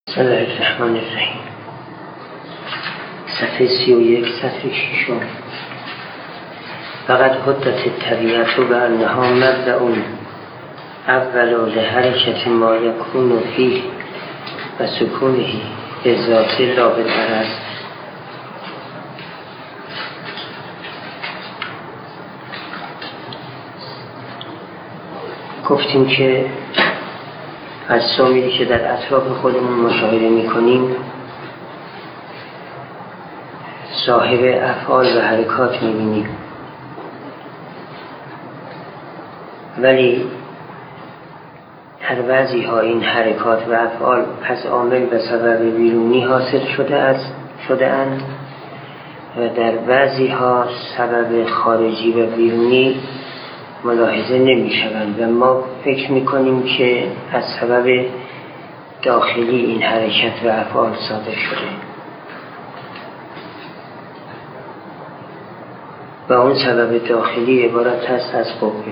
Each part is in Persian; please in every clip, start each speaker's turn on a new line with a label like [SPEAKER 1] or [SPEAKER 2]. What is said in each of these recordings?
[SPEAKER 1] بسم الله الرحمن الرحیم. صفحه 31 سطر 6. فقط حدت الطبیعت و انها مبدأ اول لحرکت ما یکون فیه و سکونه به ذات لا بالعرض. گفتیم که اجسامی که در اطراف خودمون مشاهده می‌کنیم صاحب افعال و حرکات می‌بینیم، ولی در بعضی‌ها این حرکات و افعال از عامل و سبب بیرونی حاصل شده‌اند و در بعضی‌ها سبب خارجی و بیرونی ملاحظه نمی‌شوند و ما فکر می‌کنیم که از سبب داخلی این حرکت و افعال صادر شده و اون سبب داخلی عبارت است از قوه.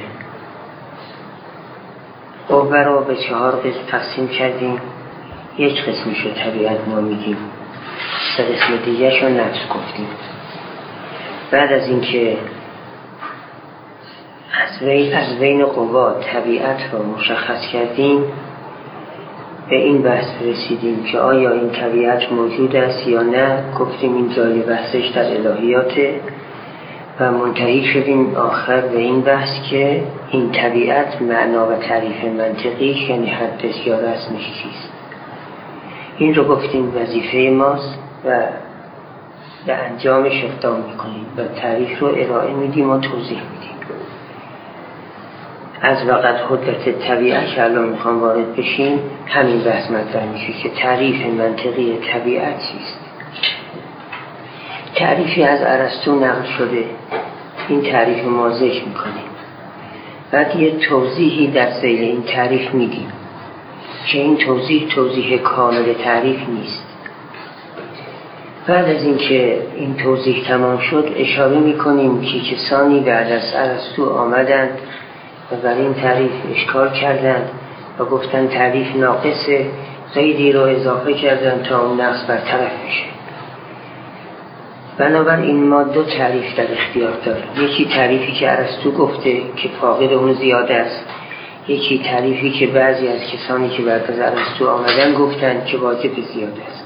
[SPEAKER 1] قوه را به 4 قسم تقسیم کردیم. یک قسمش رو طبیعت نامیدیم، 3 قسم دیگرش رو نفس گفتیم. بعد از اینکه از بین قوا طبیعت را مشخص کردیم، به این بحث رسیدیم که آیا این طبیعت موجود است یا نه. گفتیم این جای بحثش در الهیاته و منتهی شدیم آخر به این بحث که این طبیعت معنا و تعریف منطقی یعنی حدش یا رسمش چیست. این رو گفتیم وظیفه ماست و به انجامش اقدام میکنیم و تعریف رو ارائه میدیم و توضیح میدیم. از وقت حدت طبیعت که الان میخوام وارد بشیم همین بحث مطرح میشه که تعریف منطقی طبیعت چیست. تعریفی از ارسطو نقل شده، این تعریف ما ذکر میکنیم، بعد یه توضیحی در ذیل این تعریف میدیم که این توضیح کامل تعریف نیست. بعد از اینکه این توضیح تمام شد اشاره میکنیم که کسانی بعد از ارسطو آمدند و بر این تعریف اشکال کردند و گفتن تعریف ناقصه، قیدی رو اضافه کردند تا اون نقص برطرف بشه. بنابراین ما 2 تعریف در اختیار داریم. یکی تعریفی که ارسطو گفته که فاقد اون زیاده است، یکی تعریفی که بعضی از کسانی که بعد از ارسطو آمدن گفتند که واجب زیاده است.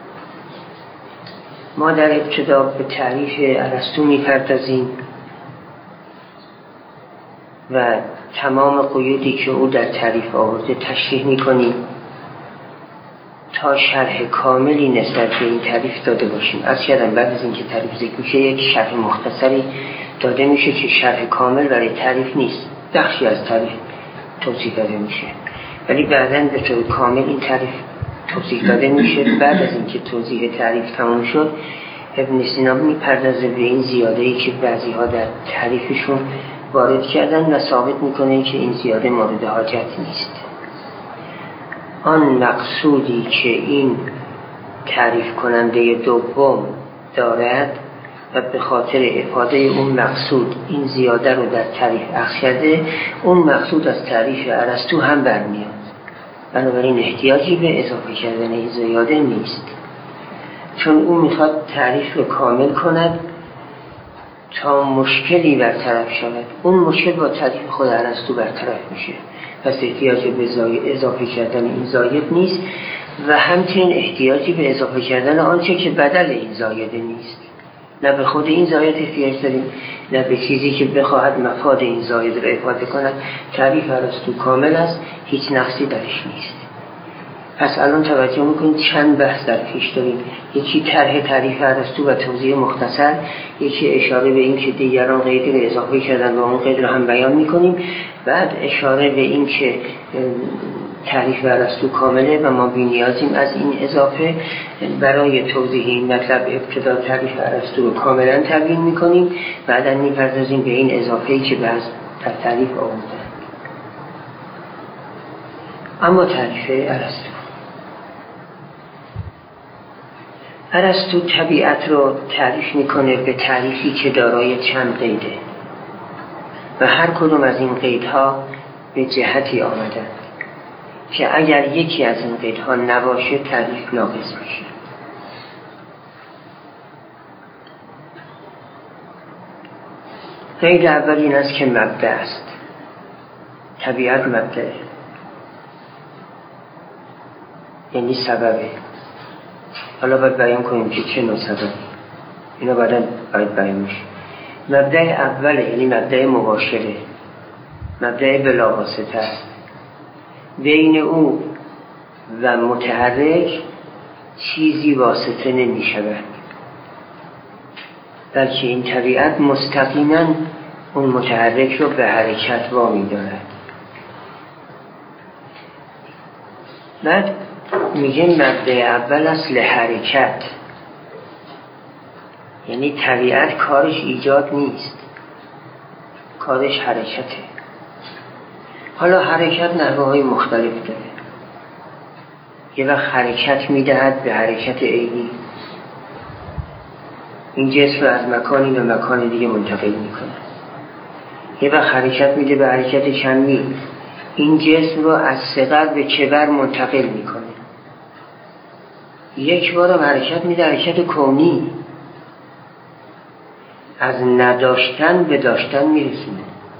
[SPEAKER 1] ما در ابتدا به تعریف ارسطو میپردازیم و تمام قیودی که او در تعریف آورده تشریح میکنیم تا شرح کاملی نسبت به این تعریف داده باشیم. از کردم بعد از اینکه تعریف ذکر میشه یک شرح مختصری داده میشه که شرح کامل برای تعریف نیست، بخشی از تعریف توضیح داده میشه، ولی بعداً به طور کامل این تعریف توضیح داده میشه. بعد از اینکه توضیح تعریف تمام شد ابن سینا میپردازه به این زیاده‌ای که بعضی‌ها در تعریفشون وارد کردن و ثابت میکنه که این زیاده مورد حاجت نیست. آن مقصودی که این تعریف کننده دوم دارد و به خاطر افاده اون مقصود این زیاده رو در تعریف اخذ کرده، اون مقصود از تعریف ارسطو هم برمیاد. بنابراین احتیاجی به اضافه کردن این زیاده نیست، چون اون میخواد تعریف رو کامل کند تا مشکلی برطرف شود. اون مشکل با تعریف خود ارسطو برطرف میشه، پس احتیاجی به اضافه کردن این زاید نیست و همچنین احتیاجی به اضافه کردن آنچه که بدل این زایده نیست. نه به خود این زاید احتیاج داریم نه به چیزی که بخواهد مفاد این زاید را افاده کند. تعریف ارسطو کامل است، هیچ نقصی درش نیست. پس الان توجه میکنید چند بحث در پیش داریم. یکی طرح تعریف ارسطو و توضیح مختصر، یکی اشاره به این که دیگران قیدی رو اضافه کردن و اون قید رو هم بیان میکنیم، بعد اشاره به این که تعریف ارسطو کامله و ما بی‌نیازیم از این اضافه. برای توضیح این مطلب ابتدا تعریف ارسطو رو کاملا تبیین میکنیم، بعدا میپردازیم به این اضافه‌ای که بعض در تعریف آوردن. اما تعریف ارسطو طبیعت رو تعریف میکنه به تعریفی که دارای چند قیده و هر کدوم از این قیدها به جهتی آمدن. که اگر یکی از این قیدها نباشه تعریف ناقص میشه. قید اول این است که مبدأ است. طبیعت مبدأه، یعنی سببه. حالا باید بیان کنیم که چه نوع سببی، اینا بعدا باید بیان میشه. مبدأ اوله، یعنی مبدأ مباشره، مبدأ بلاواسطه است. بین او و متحرک چیزی واسطه نمی شود، بلکه این طبیعت مستقیما اون متحرک رو به حرکت وامی دارد. بعد میگه مبدأ اول اصل حرکت، یعنی طبیعت کارش ایجاد نیست، کارش حرکته. حالا حرکت نحوهای مختلف داره. یه وقت حرکت میدهد به حرکت عینی، این جسم رو از مکانی به مکان دیگه منتقل میکنه. یه وقت حرکت میده به حرکت کمی، این جسم رو از صغر به کبر منتقل میکنه. یک بارم حرکت میده حرکت کونی، از نداشتن به داشتن میرسونه.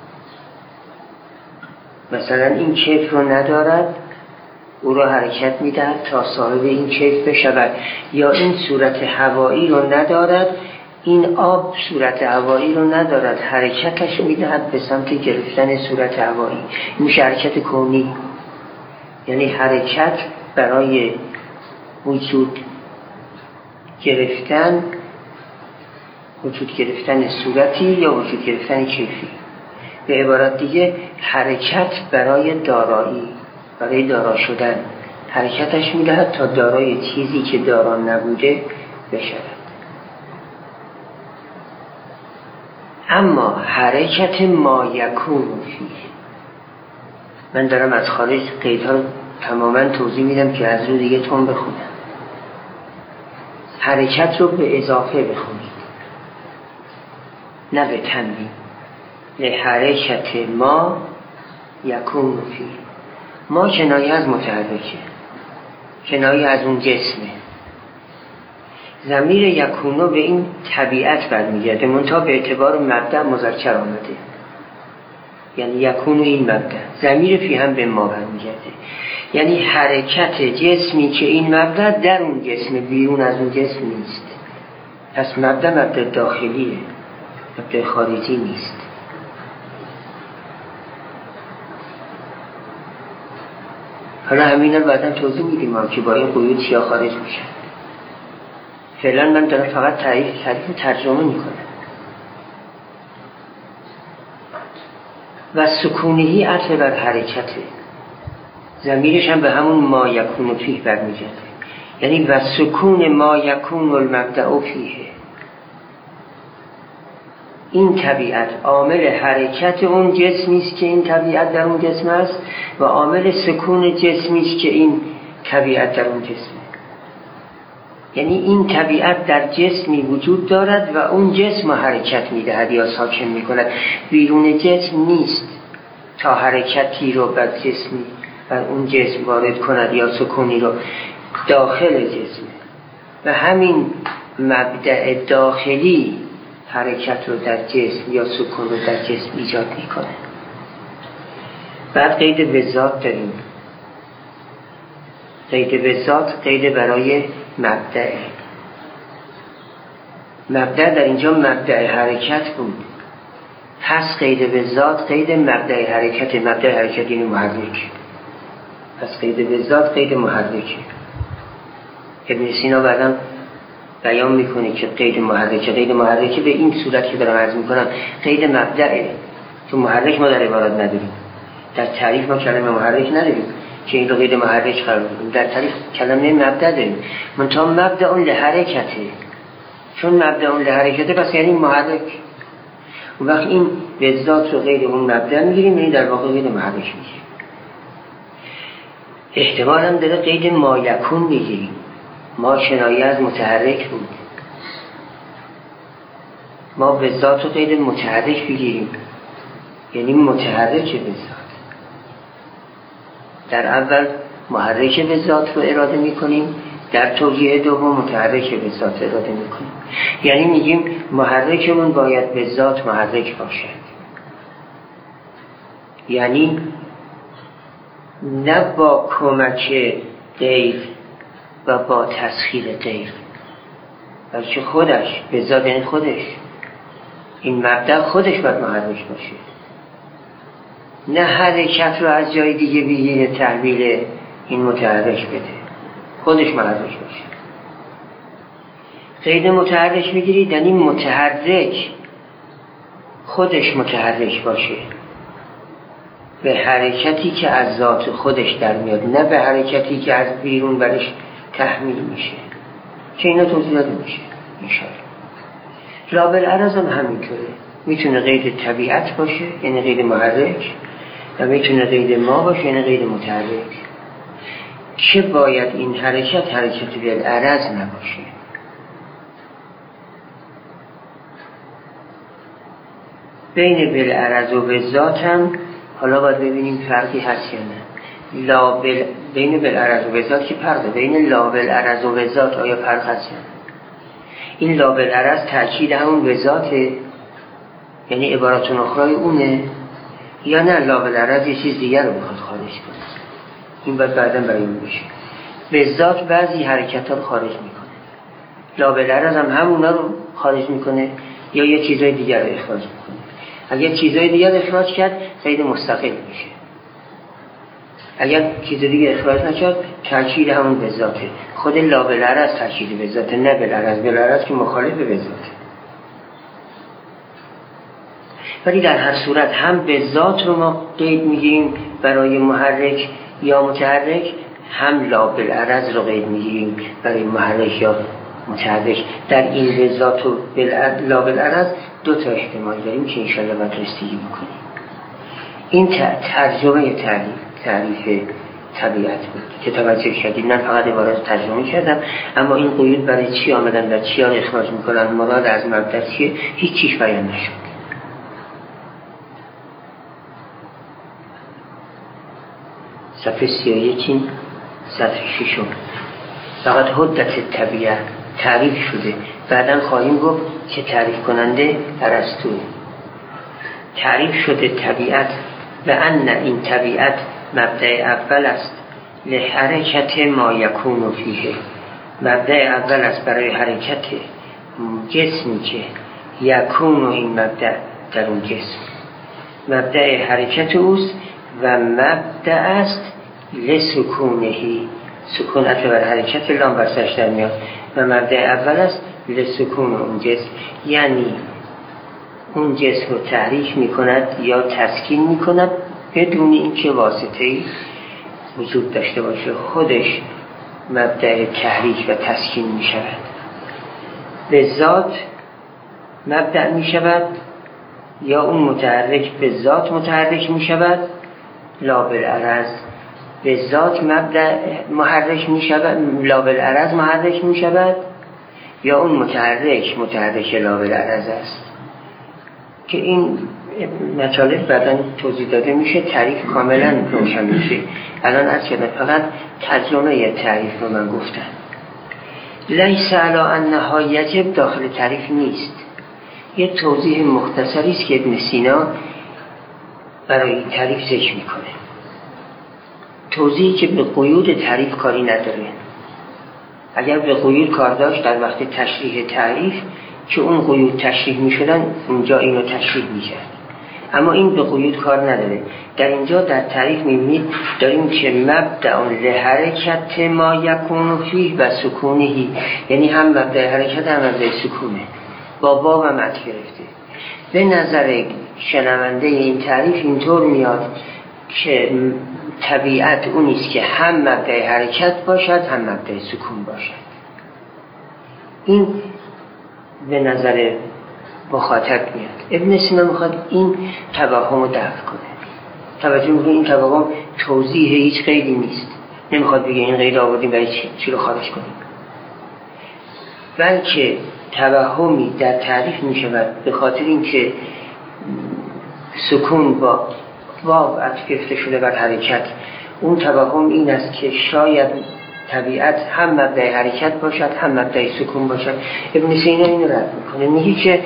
[SPEAKER 1] مثلا این کیف رو ندارد، او را حرکت میدهد تا صاحب این کیف بشود، یا این صورت هوایی رو ندارد، این آب صورت هوایی رو ندارد، حرکتش میدهد به سمت گرفتن صورت هوایی. میشه حرکت کونی، یعنی حرکت برای وجود گرفتن صورتی یا وجود گرفتن کیفی. به عبارت دیگه حرکت برای دارایی، برای دارا شدن حرکتش میدهد تا دارای چیزی که دارا نبوده بشود. اما حرکت ما یکون فیه، من دارم از خارج قیدها رو تماما توضیح میدم که از رو دیگه تون بخونم. حرکت رو به اضافه بخونید، نه به تنوین. لحرکت ما یکون فیه، ما کنایه از متحرکه، کنایه از اون جسمه. ضمیر یکونو به این طبیعت برمیگرده، منتها به اعتبار مبدأ مذکر آمده، یعنی یکونو این مبدأ. ضمیر فی هم به ما برمیگرده، یعنی حرکت جسمی که این مبدأ در اون جسم، بیرون از اون جسم نیست. پس مبدأ داخلیه، مبدأ خارجی نیست. حالا همین رو بعدا توضیح میدیم که با این قیود چیا خارج میشه. فعلا من دارم فقط تعریف ترجمه میکنم. و سکونهی عطف بر حرکته، ضمیرش هم به همون ما یکون فیه برمیگرده، یعنی و سکون ما یکون المبدأ فیه. این طبیعت عامل حرکت اون جسمی است که این طبیعت در اون جسم است، و عامل سکون جسمی است که این طبیعت در اون جسم. یعنی این طبیعت در جسمی وجود دارد و اون جسم حرکت میدهد یا ساکن میکند، بیرون جسم نیست تا حرکتی رو بر جسمی بر اون جسم وارد کند یا سکونی رو داخل جسم. و همین مبدأ داخلی حرکت رو در جسم یا سکون رو در جسم ایجاد میکنه. بعد قید به ذات داریم. قید به ذات قید برای مبدأ. مبدأ در اینجا مبدأ حرکت بود، پس قید به ذات قید مبدأ حرکت. مبدأ حرکت یعنی محرک، پس قید به ذات قید محرکه. ابن سینا بعدم بیان میکنه که قید محرکه به این صورت که دارم عرض میکنم قید مبدأه. تو محرک ما در عبارت نداریم، در تعریف ما کلمه محرک نداریم که این رو قید محرک قرار بدیم. در تعریف کلمه مبدأ داریم، منتها مبدأ اون لحرکته. چون مبدأ اون لحرکته پس یعنی محرک. اون وقت این به ذات رو قید اون مبدأ میگیریم، یعنی در واقع قید محرک میگیریم. احتمال هم داره قید ما یکون میگیریم. ما کنایه از متحرک بود، ما به ذات رو قید متحرک بگیریم، یعنی متحرک به ذات. در اول محرک به ذات رو اراده میکنیم، در توجیه دوم متحرک به ذات اراده میکنیم. یعنی میگیم محرکمون باید به ذات محرک باشد، یعنی نه با کمک غیر و با تسخیر غیر، بلکه خودش به ذات، یعنی خودش، این مبدأ خودش باید محرک باشه، نه حرکت رو از جای دیگه بگیره تحویل این متحرک بده، خودش محرک باشه. غیر متحرک بگیرید یعنی متحرک خودش متحرک باشه به حرکتی که از ذات خودش در میاد، نه به حرکتی که از بیرون برش تحمیل میشه، که اینا توضیح داده میشه انشاءالله. لابالعرض هم همینطوره، میتونه قید طبیعت باشه یعنی قید محرک، و میتونه قید ما باشه یعنی قید متحرک، که باید این حرکت بالعرض نباشه. بین بالعرض و به ذات هم حالا باید ببینیم فرقی هست یا نه. بین بالعرض و به ذات که فرقه، بین لا بالعرض و به ذات آیا فرق هست یا نه؟ این لا بالعرض تأکید همون به ذاته، یعنی عبارت اخرای اونه، یا نه لا بالعرض یه چیز دیگر رو میخواد خارج کنه؟ این باید بعداً بیان بشه. به ذات بعضی حرکت ها خارج میکنه، لا بالعرض هم همونا رو خارج میکنه یا یه چیزای دیگر رو اخراج میکنه. اگر چیزای دیگر اخراج کرد قید مستقل میشه، اگر چیز دیگه اخراج نکرد تأکید همون به ذاته. خود لا بالعرض تأکید به ذاته، نه بالعرض. بالعرض که مخالف به ذاته. ولی در هر صورت هم به ذات رو ما قید میگیریم برای محرک یا متحرک، هم لا بالعرض رو قید میگیریم برای محرک یا متحرک. در این به ذات و لا بالعرض دو تا احتمال داریم که انشاءالله باید رسیدگی بکنیم. این ترجمه تعریف طبیعت بود که توجه کردید. من فقط عبارت ترجمه کردم، اما این قیود برای چی آمدن و چی ها اخراج میکنن، مراد از مبدأ چیه، هیچ چیز بیان نشد. صفحه 31 صفحه 6 فقط حدت طبیعت تعریف شده. بعداً خواهیم گفت که تعریف کننده ارسطو. تعریف شده طبیعت و ان این طبیعت مبدأ اول است لحرکت ما یکون فیه. مبدأ اول است برای حرکت جسمی که یکون و این مبدأ در اون جسم مبدأ حرکت اوست و مبدأ است لسکونهی. سکون عطف بر حرکت لام بر سرش در میاد و مبدأ اول است لسکون اون جسم، یعنی اون جسم رو تحریک میکند یا تسکین میکند بدون اینکه واسطه‌ای وجود داشته باشه. خودش مبدأ تحریک و تسکین میشود. به ذات مبدأ میشود یا اون متحرک به ذات متحرک میشود. لا بالعرض به ذات مبدأ محرک میشود، لا بالعرض محرک میشود، یا اون متحرک لا بالعرض است که این مطالب بعداً توضیح داده میشه، تعریف کاملا روشن میشه. الان از که فقط ترجمه تعریف رو من گفتم. لیس علی انها یجب داخل تعریف نیست، یه توضیح مختصری است که ابن سینا برای این تعریف ذکر میکنه، توضیحی که به قیود تعریف کاری نداره. اگر به قیود کار داشت در وقت تشریح تعریف که اون قیود تشریح میشدن اونجا اینو تشریح میکرد، اما این به قیود کار نداره. در اینجا در تعریف میبینید داریم که مبدأ لحرکت ما یکون فیه و سکونهی، یعنی هم مبدأ حرکت هم مبدأ سکونه، با باب هم عطف گرفته. به نظر شنونده این تعریف اینطور میاد که طبیعت اونیست که هم مبدأ حرکت باشد هم مبدأ سکون باشد. این به نظر مخاطب میاد. ابن سینا میخواد این توهم رو دفع کنه. توجه میکنه این توهم توضیح هیچ قیدی نیست، نمیخواد بگه این قید آوردیم برای چی رو خارج کنیم، بلکه توهمی در تعریف میشود به خاطر اینکه سکون با واو عطف گرفته شده بر حرکت، اون توهم این است که شاید طبیعت هم مبدأ حرکت باشد هم مبدأ سکون باشد. ابن سینا اینو رد میکنه، میگه که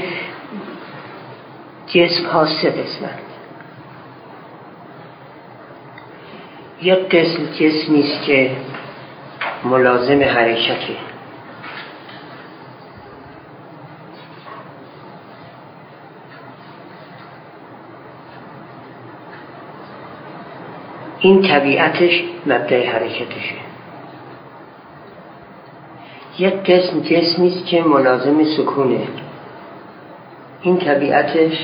[SPEAKER 1] جسم ها سه قسمت. یک قسم جسمی است که ملازم حرکته، این طبیعتش مبدأ حرکتشه. یک قسم جسمی است که ملازم سکونه، این طبیعتش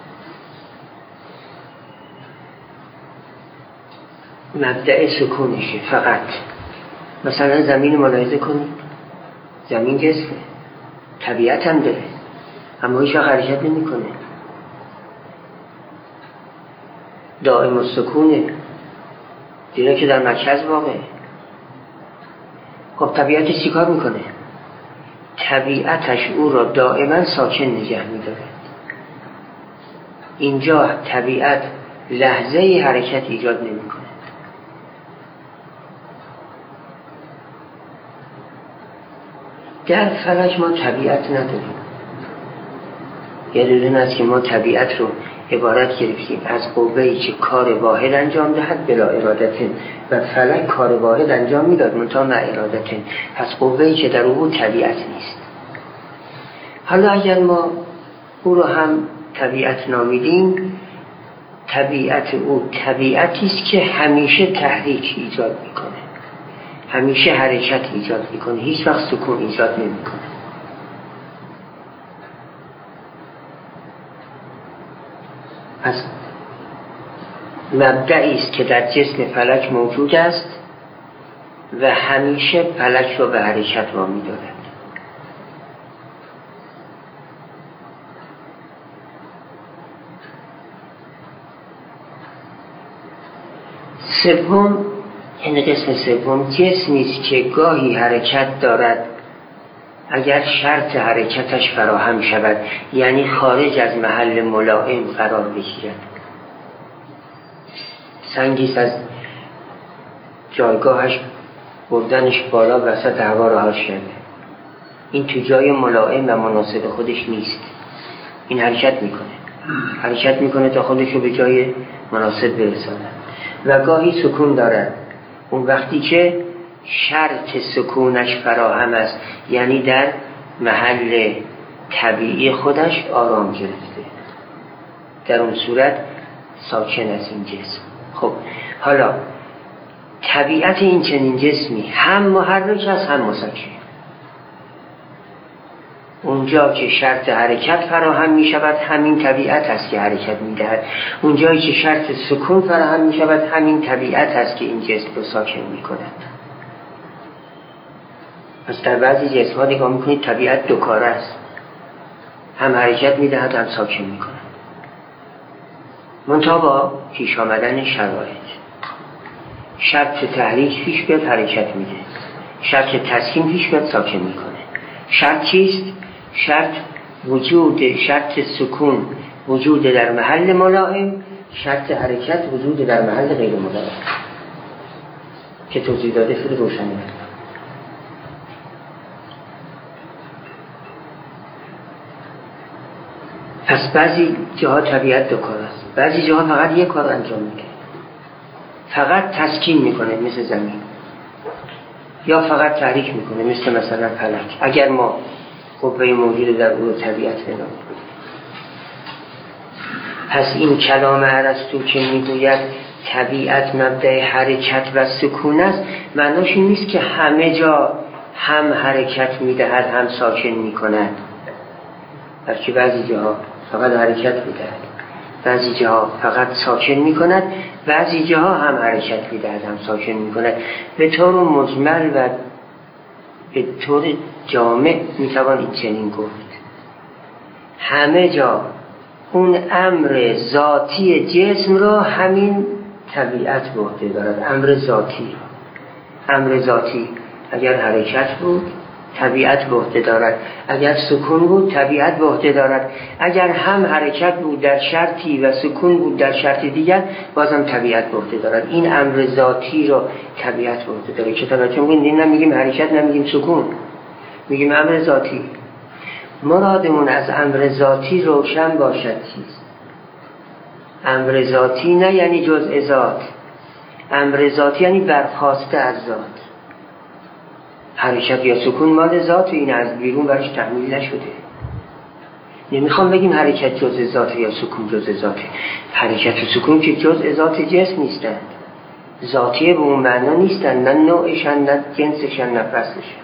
[SPEAKER 1] مبدأ سکونشه فقط. مثلا زمین ملاحظه کنید، زمین جسمه، طبیعت هم داره اما هیچ وقت حرکت نمی کنه، دائم السکونه، دیره که در مرکز واقعه. خب طبیعتش چی کار میکنه؟ طبیعتش او را دائما ساکن نگه میداره. اینجا طبیعت لحظه حرکت ایجاد نمیکنه. در فلک ما طبیعت نداریم. یه دونه است که ما طبیعت رو عبارت گرفتیم از قوه‌ای که کار واحد انجام دهد بلا ارادتن، و فلک کار واحد انجام میداد منتها مع ارادتن. پس قوه‌ای که در او طبیعت نیست. حالا اگر ما او رو هم طبیعت نامیدیم، طبیعت او طبیعتی است که همیشه تحریک ایجاد میکنه، همیشه حرکت ایجاد میکنه، هیچ وقت سکون ایجاد نمیکنه. پس مبدعی است که در جسم فلک موجود است و همیشه فلک را به حرکت وامی دارد. سوم، یعنی قسم سوم، جسمی است که گاهی حرکت دارد اگر شرط حرکتش فراهم شود، یعنی خارج از محل ملائم قرار بگیرد. سنگیست از جایگاهش بردنش بالا وسط هوا رهاش کرده، این تو جای ملائم و مناسب خودش نیست، این حرکت میکنه تا خودش رو به جای مناسب برساند. و گاهی سکون دارد اون وقتی که شرط سکونش فراهم است، یعنی در محل طبیعی خودش آرام گرفته، در اون صورت ساکن است این جسم. خب حالا طبیعت این چنین جسمی هم محرک است هم مسکن. اونجا که شرط حرکت فراهم می شود همین طبیعت است که حرکت می دهد، اونجایی که شرط سکون فراهم می شود همین طبیعت است که این جسم رو ساکن می کند. پس در بعضی جسم ها نگاه می کنید طبیعت دو کاره است، هم حرکت می دهد هم ساکن می کند، منتها با پیش آمدن شرایط. شرط تحریک پیش بیاد حرکت میده، شرط تسکین پیش بیاد ساکن میکنه. شرط چیست؟ شرط وجود، شرط سکون وجود در محل ملائم، شرط حرکت وجود در محل غیر ملائم که توضیح داده شده روشنه. پس بعضی جاها طبیعت دو کار است، بعضی جاها فقط یک کار انجام میده، فقط تسکین میکنه مثل زمین، یا فقط تحریک میکنه مثلا فلک. اگر ما قوه موجود در اون طبیعت بنامیم. پس این کلام ارسطو که میگوید طبیعت مبدأ حرکت و سکون است، معناش این نیست که همه جا هم حرکت میدهد هم ساکن میکند، بلکه بعضی جاها فقط حرکت میدهد، بعضی جاها فقط ساکن میکند، بعضی جاها هم حرکت میدهد هم ساکن میکند. به طور مجمل و به طور جامع میتوان این چنین گفت. همه جا اون امر ذاتی جسم را همین طبیعت به عهده دارد. امر ذاتی اگر حرکت بود طبیعت به عهده دارد. اگر سکون بود طبیعت به عهده دارد. اگر هم حرکت بود در شرطی و سکون بود در شرط دیگر بازم طبیعت به عهده دارد. این امر ذاتی رو طبیعت به عهده داره. که توجه کنید نمیگیم حرکت، نمیگیم سکون، میگیم امر ذاتی. مرادمون از امر ذاتی روشن باشد. چیست امر ذاتی؟ نه یعنی جزء ذات. امر ذاتی یعنی برخاسته از ذات. حرکت یا سکون مال ذات، این از بیرون برش تحمیل نشده. نمیخوام بگیم حرکت جزء ذات یا سکون جزء ذاته. حرکت و سکون که جزء ذات جسم نیستند، ذاتی به اون معنا نیستند، نه نوعشن، نه جنسشن، نه فصلشن.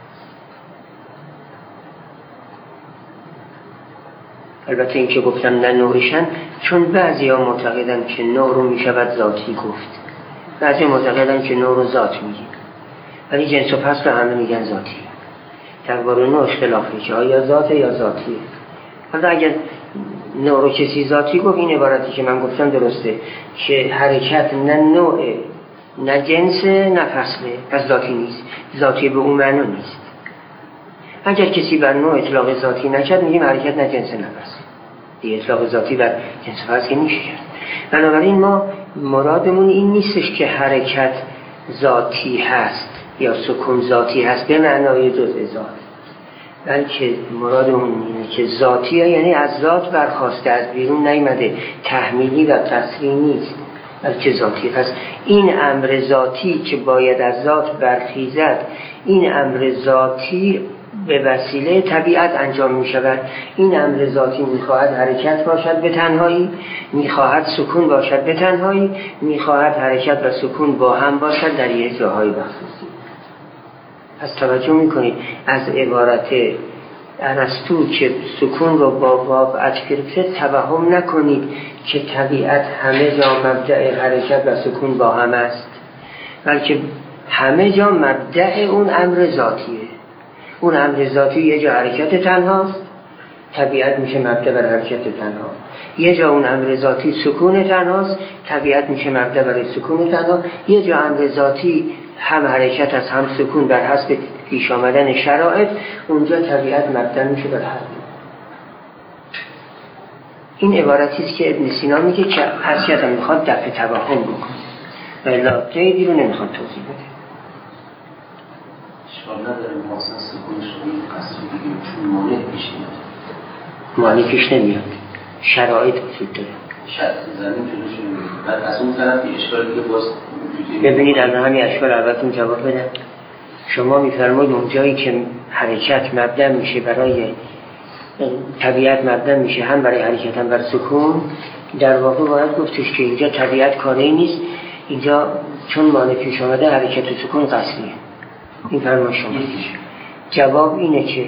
[SPEAKER 1] البته این که گفتم نه نوعشن چون بعضی ها معتقدن که نوع رو میشود ذاتی گفت، بعضی معتقدن که نوع رو ذات میگیم، ولی جنس و فصل رو همه میگن ذاتی. درباره نوع اختلافه که آیا ذاته یا ذاتیه. حالا اگر نوع رو کسی ذاتی گفت، این عبارتی که من گفتم درسته که حرکت نه نوع نه جنس نه فصله، پس ذاتی نیست. ذاتی به اون معنا نیست. اگر کسی بر نوع اطلاق ذاتی نکرد میگیم حرکت نه جنس نه فصل. دیگه اطلاق ذاتی بر جنس فصل که نمیشه کرد. بنابراین ما مرادمون این نیستش که حرکت ذاتی هست یا سکون ذاتی هست به معنای جزء ذات، بلکه مرادمون اینه که ذاتیه، یعنی از ذات برخواسته، از بیرون نیامده، تحمیلی و قصری نیست، بلکه ذاتیه. پس این امر ذاتی که باید از ذات برخیزد، این امر ذاتی به وسیله طبیعت انجام می شود. این امر ذاتی میخواهد حرکت باشد به تنهایی، میخواهد سکون باشد به تنهایی، میخواهد حرکت و سکون با هم باشد در یک جاهای مخصوصی. پس توجه میکنید از عبارت ارسطو که سکون رو با باب عطف گرفته توهم نکنید که طبیعت همه جا مبدأ حرکت و سکون با هم است، بلکه همه جا مبدأ اون امر ذاتیه. اون امر ذاتی یه جا حرکت تنهاست، طبیعت میشه مبدأ بر حرکت تنها. یه جا اون امر ذاتی سکون تنهاست، طبیعت میشه مبدأ برای سکون تنها. یه جا امر ذاتی هم حرکت از هم سکون بر حسب پیش آمدن شرایط، اونجا طبیعت مبدأ میشه بر حد. این عبارتی است که ابن سینا میگه که حسیت هم میخواد دفع توهم بکنه و الا جای رو نمیخواد توضیح بده.
[SPEAKER 2] اشکال نداره محاسن سکونش رو این قصری بگیم چون مانع پیش نمیاد.
[SPEAKER 1] مانع پیش نمیاد، شرایط وجود داره.
[SPEAKER 2] شرط زمین جلوش نمیاد. بعد از اون طرف یه اشکال دیگه باز
[SPEAKER 1] ببینید از همین اشکال اولتون جواب بدم. شما میفرمایید اون جایی که حرکت مبدأ میشه برای طبیعت مبدأ میشه هم برای حرکت هم برای سکون، در واقع باید گفتش که اینجا طبیعت کاری نیست، اینجا چون مانع پیش آمده حرکت و سکون قصریه. این فرمان شما. جواب اینه که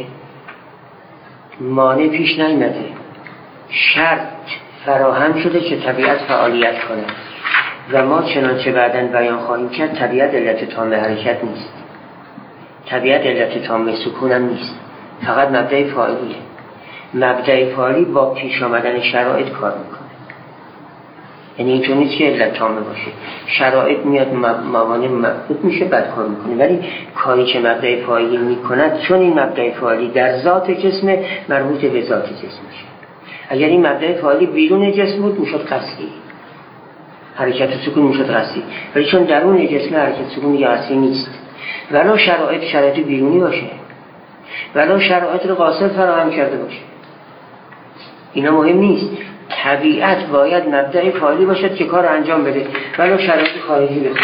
[SPEAKER 1] مانع پیش نیامده، شرط فراهم شده که طبیعت فعالیت کنه و ما چنانچه بعداً بیان خواهیم کرد طبیعت علت تام حرکت نیست، طبیعت علت تام سکون هم نیست، فقط مبدأ فاعلیه. مبدأ فاعلی با پیش آمدن شرایط کار میکنه. یعنی اینطور نیست که علت تامه باشه، شرایط میاد موانع مفقود میشه بعد کار میکنه، ولی کاری که مبدأ فاعلی میکند چون این مبدأ فاعلی در ذات جسم مربوط به ذات جسم میشه. اگر این مبدأ فاعلی بیرون جسم بود میشد قصری، حرکت و سکون میشد قصری، ولی چون درون جسم حرکت سکون دیگه قصری نیست. ولی شرایط بیرونی باشه، ولی شرایط رو قاصر فراهم کرده باشه، اینا مهم نیست. طبیعت باید مبدأ فاعلی باشد که کار انجام بده، ولی شرایط خارجی بخواد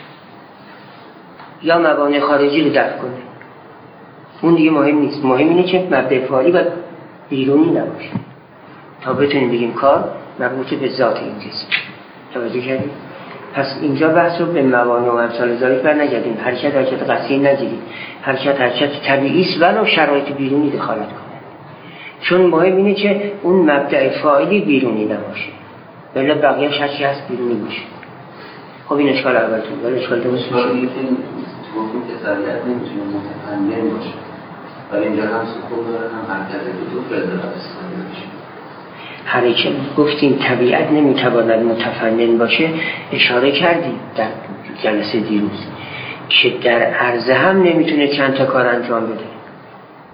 [SPEAKER 1] یا موانع خارجی رو دفع کنه، اون دیگه مهم نیست. مهم اینه که مبدأ فاعلی باید بیرونی نباشه تا بتونیم بگیم کار مربوط به ذات این جسم. توجه کردید؟ پس اینجا بحث رو به موانع و امثال ذالک برنگردیم. حرکت قصری نگیرید، حرکت طبیعی است ولو شرایط بیرونی دخالت کنه، چون مهم اینه که اون مبدأ فاعلی بیرونی نباشه، ولی بقیه‌اش هر چی هست بیرونی باشه. خب این اشکال اولتون. ولی اشکال دوم
[SPEAKER 2] اشکال دیگه توقیم که طبیعت نمیتونه متفنن باشه، ولی اینجا هم سکون داره هم حرکت دو فرد استفاده میشه.
[SPEAKER 1] حرکت گفتیم طبیعت نمیتواند متفنن باشه، اشاره کردیم در جلسه دیروز که در عرضه هم نمیتونه چند تا کار انجام بده.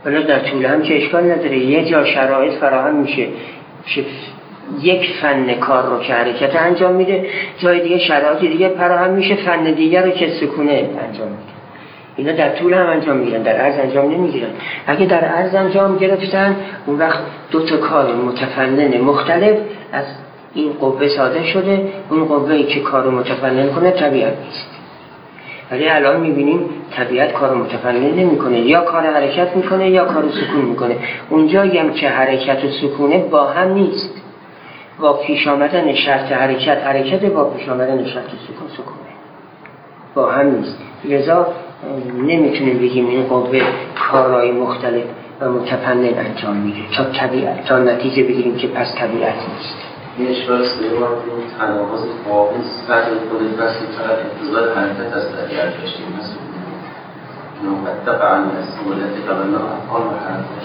[SPEAKER 1] ولی در طول هم که اشکال نداره. یه جا شرایط فراهم میشه که یک فن کار رو که حرکت انجام میده، جای دیگه شرایط دیگه فراهم میشه فن دیگر رو که سکونه انجام میده. اینا در طول هم انجام میگیرن، در عرض انجام نمیگیرن. اگه در عرض انجام گرفتن اون وقت دو تا کار متفنن مختلف از این قوه صادر شده. اون قوه‌ای که کار متفنن کنه طبیعت نیست. ولی الان میبینیم طبیعت کار متفنن نمیکنه، یا کار حرکت میکنه یا کار سکون میکنه. اونجایی هم که حرکت و سکونه با هم نیست. با پیش آمدن شرط حرکت با پیش آمدن شرط سکونه با هم نیست. لذا نمیتونیم بگیم این قوه کارهای مختلف و متفنن انجام میده تا نتیجه بگیریم که پس طبیعت نیست.
[SPEAKER 2] این اشکال سیوار این تناقض واقعی صفت خود بس فقط انتظار حرکت از طبیعت داشتیم مسئول نوبت عن استمالت قبلنا افعال و حرکت.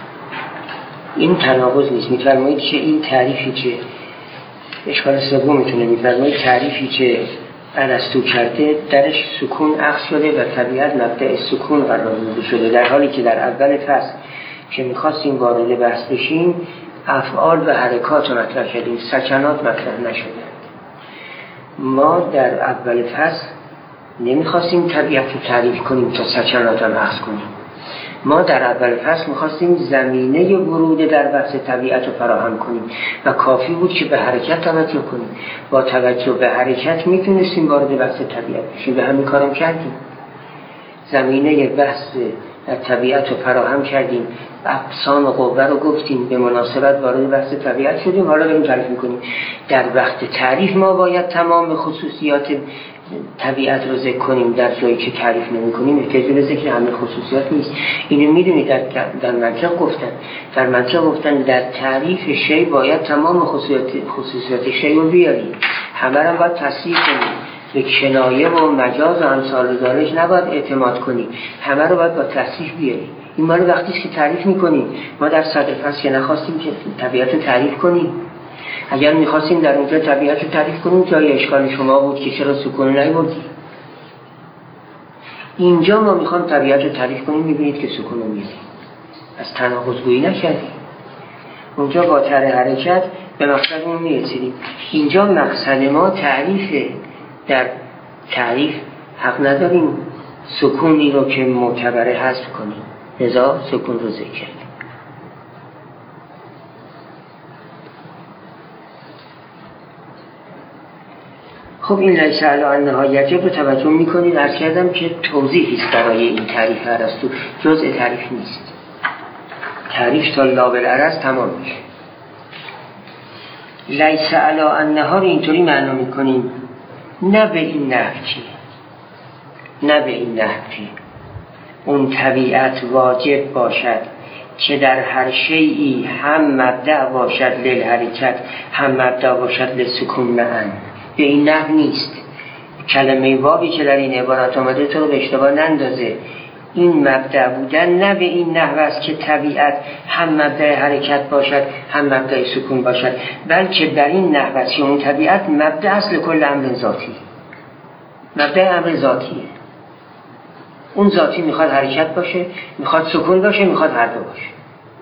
[SPEAKER 1] این تناقض نیست. میفرمایید که این تعریفی که اشکال سوم میتونه میفرمایید تعریفی که ارسطو کرده درش سکون اخذ شده و طبیعت مبدأ سکون قرار داده شده، در حالی که در اول فصل که میخواستیم وارد بحث بشیم افعال و حرکات رو مطرح کردیم، سکنات مطرح نشده. ما در اول فصل نمیخواستیم طبیعت رو تعریف کنیم تا سکنات هم اخذ کنیم. ما در اول فصل میخواستیم زمینه ورود در بحث طبیعت رو فراهم کنیم و کافی بود که به حرکت توجه کنیم. با توجه به حرکت میتونستیم وارد بحث طبیعت بشیم و همین کارم کردیم. زمینه بحث طبیعت رو فراهم کردیم، اقسام و قوه رو گفتیم، به مناسبت وارد بحث طبیعت شدیم. حالا داریم تعریف میکنیم. در وقت تعریف ما باید تمام خصوصیات طبیعت رو ذکر کنیم، در جایی که تعریف نمی کنیم احتیاج به ذکر همه خصوصیات نیست. اینو میدونید در منطق گفتن در تعریف شی باید تمام خصوصیات شی رو بیاریم، همه رو باید تصریح کنیم، به کنایه و مجاز و امثال دارش نباید اعتماد کنیم، همه رو باید با تصریح بیاریم. این مال وقتیست که تعریف میکنیم. ما در صدر فصل که نخواستیم که طبیعت رو تعریف کنیم. اگر میخواستیم در اونجا طبیعت رو تعریف کنیم جای اشکال شما بود که چرا سکون نیوردیم. اینجا ما میخوام طبیعت رو تعریف کنیم، میبینید که سکون رو میاریم، از تناقض گویی نکردیم. اونجا با طرح حرکت به مقصدمون میرسیدیم. اینجا مقصد ما تعریفه. در تعریف حق نداریم سکونی رو که معتبره حذف کنیم، لذا سکون رو ذکر کردیم. خب این لیس علی انها یجب رو توجه میکنید. عرض کردم که توضیحی است برای این تعریف ارسطو، جزء تعریف نیست. تعریف تا لابالعرض تمام میشه. لیس علی انها رو اینطوری معنا میکنیم نه به این نحو که اون طبیعت واجب باشد که در هر شیئی هم مبدأ باشد للحرکت هم مبدأ باشد للسکون معا. به این نحو نیست. کلمه واوی که در این عبارت آمده تو رو به اشتباه نندازه. این مبدأ بودن نه به این نحو است که طبیعت هم مبدأ حرکت باشد هم مبدأ سکون باشد، بلکه بر این نحو است که اون طبیعت مبدأ اصل کل امر ذاتی، مبدأ امر ذاتیه. اون ذاتی میخواد حرکت باشه، میخواد سکون باشه، میخواد هر دو باشه.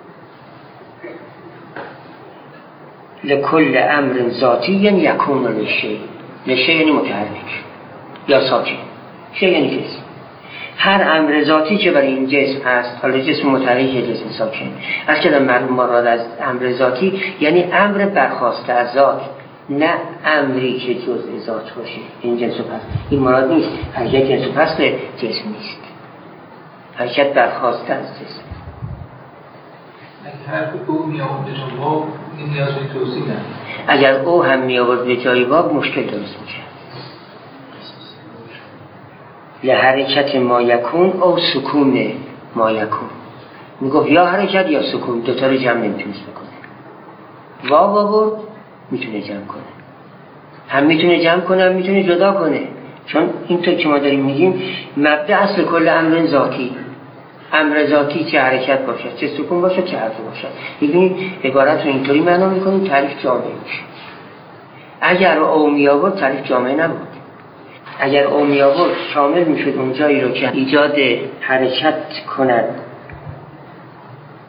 [SPEAKER 1] لکل امر ذاتی یعنی یکون لشی. لشی یعنی متحرک یا ساکن. شی یعنی جسم. هر امر ذاتی که برای این جسم هست، حالا جسم متحرک یا جسم ساکن، از که در مراد از امر ذاتی یعنی امر برخواسته از ذات، نه امری که جزء ذات باشه. این جنس و پس این مراد نیست. حرکت جنس و پس جسم نیست. حرکت برخواسته از جسم.
[SPEAKER 3] حرف او می آورد به جای واو این نیاز به توضیح نداره.
[SPEAKER 1] اگر او هم می آورد به جای واو مشکل درست میشه. لحرکت ما یکون او سکون ما یکون. میگفت یا حرکت یا سکون، دوتا رو جمع نمیتونست بکنه. واو آورد میتونه جمع کنه، هم میتونه جمع کنه هم میتونه جدا کنه. چون اینطور که ما داریم میگیم مبدأ اصل کل امر ذاتی، امر ذاتی چه حرکت باشد چه سکون باشد چه حرف باشد. ببینید عبارت رو اینطوری معنا میکنیم تعریف جامع میشه. اگر او می آورد تعریف جامع نبود. اگر او می آورد شامل میشد اون جایی رو که ایجاد حرکت کند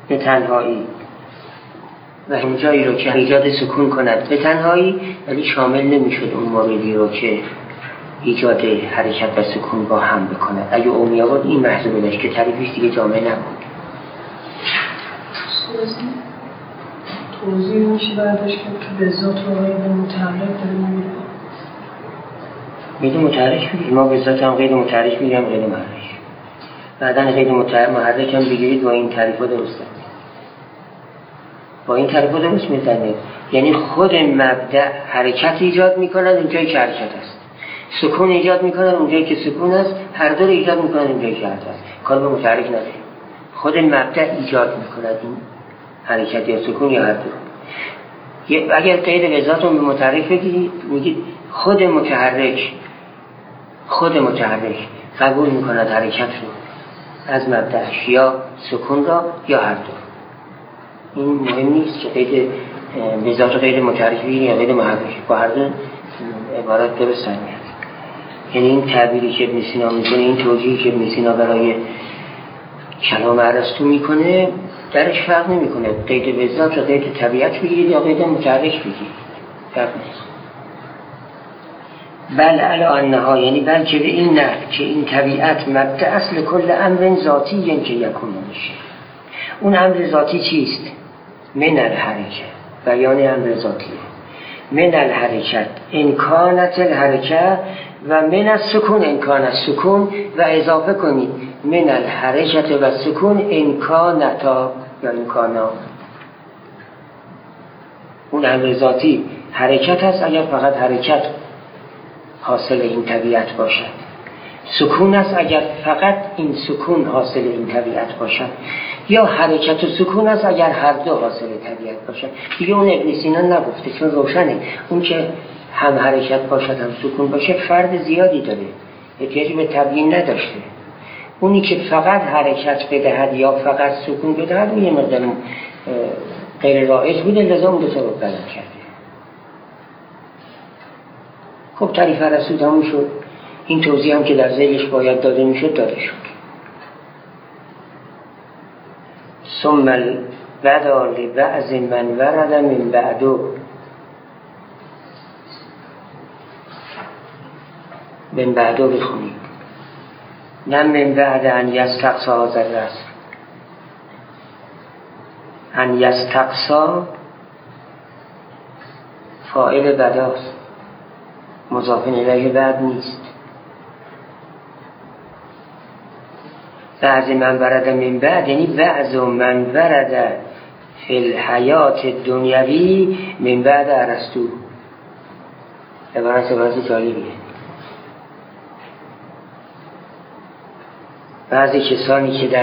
[SPEAKER 1] به تنهایی و اونجایی رو که ایجاد سکون کند به تنهایی، ولی شامل نمیشد اون موردی رو که ایجاد حرکت و سکون با هم بکند. اگه او می آورد این محضوب داشت که تعریفش دیگه جامع نبود.
[SPEAKER 4] توضیح میشه برداشت که به ذات و غیر متحرک داره میگه
[SPEAKER 1] غیر متحرک بگید، ما به ذات هم غیر متحرک میگم غیر محرک، بعدا غیر محرک هم بگیرید با این تعریف ها درسته، با این تعریف ها درست میزنه. یعنی خود مبدأ حرکت ایجاد میکنن اونجایی که حرکت است، سکون ایجاد میکنن اونجایی که سکون است، هر دو رو ایجاد میکنن اونجایی که حرکت است. کار به متحرک نداره، خود مبدأ ایجاد میکنن این حرکت یا سکون یا هر دو. اگر قید به ذات رو به متحرک بگیرید، میگید خود متحرک قبول میکند حرکت رو از مبدأش، یا سکون را یا هر دو. این مهم نیست که قید به ذات رو غیر متحرک بگیرید یا غیر محرک، با هر دو عبارت درست میاد. یعنی این تعبیری که ابن سینا میکنه، این توجیهی که ابن سینا برای کلام ارسطو میکنه درش فرق نمیکنه قید به ذات رو قید طبیعت بگیرید یا قید متحرک بگیرید، فرق نیست. بل علی انها، یعنی بلکه به این نه که این طبیعت مبدأ اصل کل امر ذاتی، یعنی که یکون میشه. اون امر ذاتی چیست؟ من الحرکت، بیان امر ذاتیه. من الحرکت امکانت الحرکت و من السکون امکان السکون، و اضافه کنید من الحرکت و سکون امکانتا یا امکانا. اون امر ذاتی حرکت هست اگر فقط حرکت حاصل این طبیعت باشد، سکون است اگر فقط این سکون حاصل این طبیعت باشد، یا حرکت و سکون است اگر هر دو حاصل طبیعت باشد. دیگه اون ابن سینا نگفته، چون روشنه اون که هم حرکت باشد هم سکون باشه فرد زیادی داره، احتیاجی به تبیین نداشته. اونی که فقط حرکت بدهد یا فقط سکون بدهد اون یه مقدار غیر رایج بوده، لذا اون دو تا رو بیان کرده. خب تعریف ارسطو تموم شد. این توضیح هم که در ذیلش باید داده میشد داده شد. ثم البدا لبعض من ورد من بعدو، من بعدو بخونید، نه من بعد ان یستقصا هذا الرسم. ان یستقصا فاعل بداست، مضاف الیه بعد نیست. بعض من ورد من بعد یعنی بعض من ورد فی الحیات دنیوی من بعد ارسطو. عبارت جالبیه. بعضی کسانی که در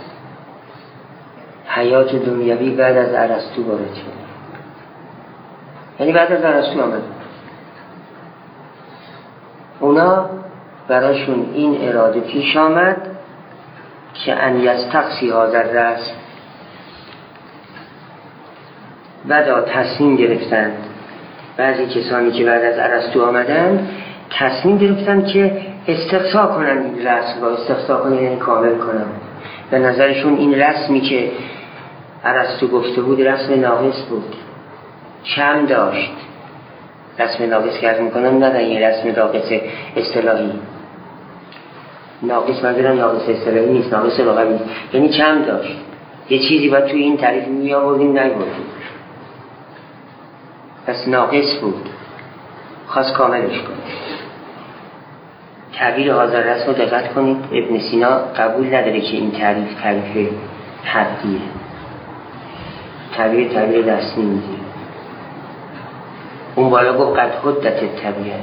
[SPEAKER 1] حیات دنیوی بعد از ارسطو وارد شد، یعنی بعد از ارسطو آمد، اونا براشون این اراده پیش آمد که ان یستقصی هذا الرسم، بعدا تصمیم گرفتن. بعضی کسانی که بعد از ارسطو آمدن تصمیم گرفتن که استقصا کنن این رسم را، استقصا کنن یعنی کامل کنن. به نظرشون این رسمی که ارسطو گفته بود رسم ناقص بود، کم داشت. رسم ناقص که عرض میکنم نه این رسم ناقص اصطلاحی، ناقص منظورم ناقص اصطلاحی نیست، ناقص لغوی، یعنی کم داشت. یه چیزی باید توی این تعریف می آوردیم نیاوردیم، پس ناقص بود، خواست کاملش کنید. تعبیر هذا الرسم رو دقت کنید، ابن سینا قبول نداره که این تعریف حدیه، تعبیر رسمی میگه. اون بالا گفت قد حدت طبیعه،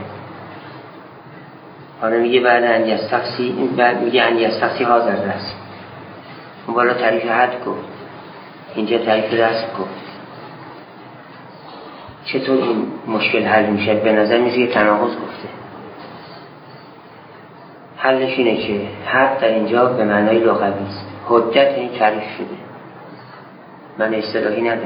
[SPEAKER 1] حالا میگه بعد ان یستقصی، بعد میگه ان یستقصی هذا الرسم. اون بالا تعریف حد گفت، اینجا تعریف رسم گفت. چطور این مشکل حل میشه؟ به نظر میاد یه تناقض گفته. حلش اینه که حد در اینجا به معنای لغوی است، حدت این تعریف شده، معنی اصطلاحی نداره.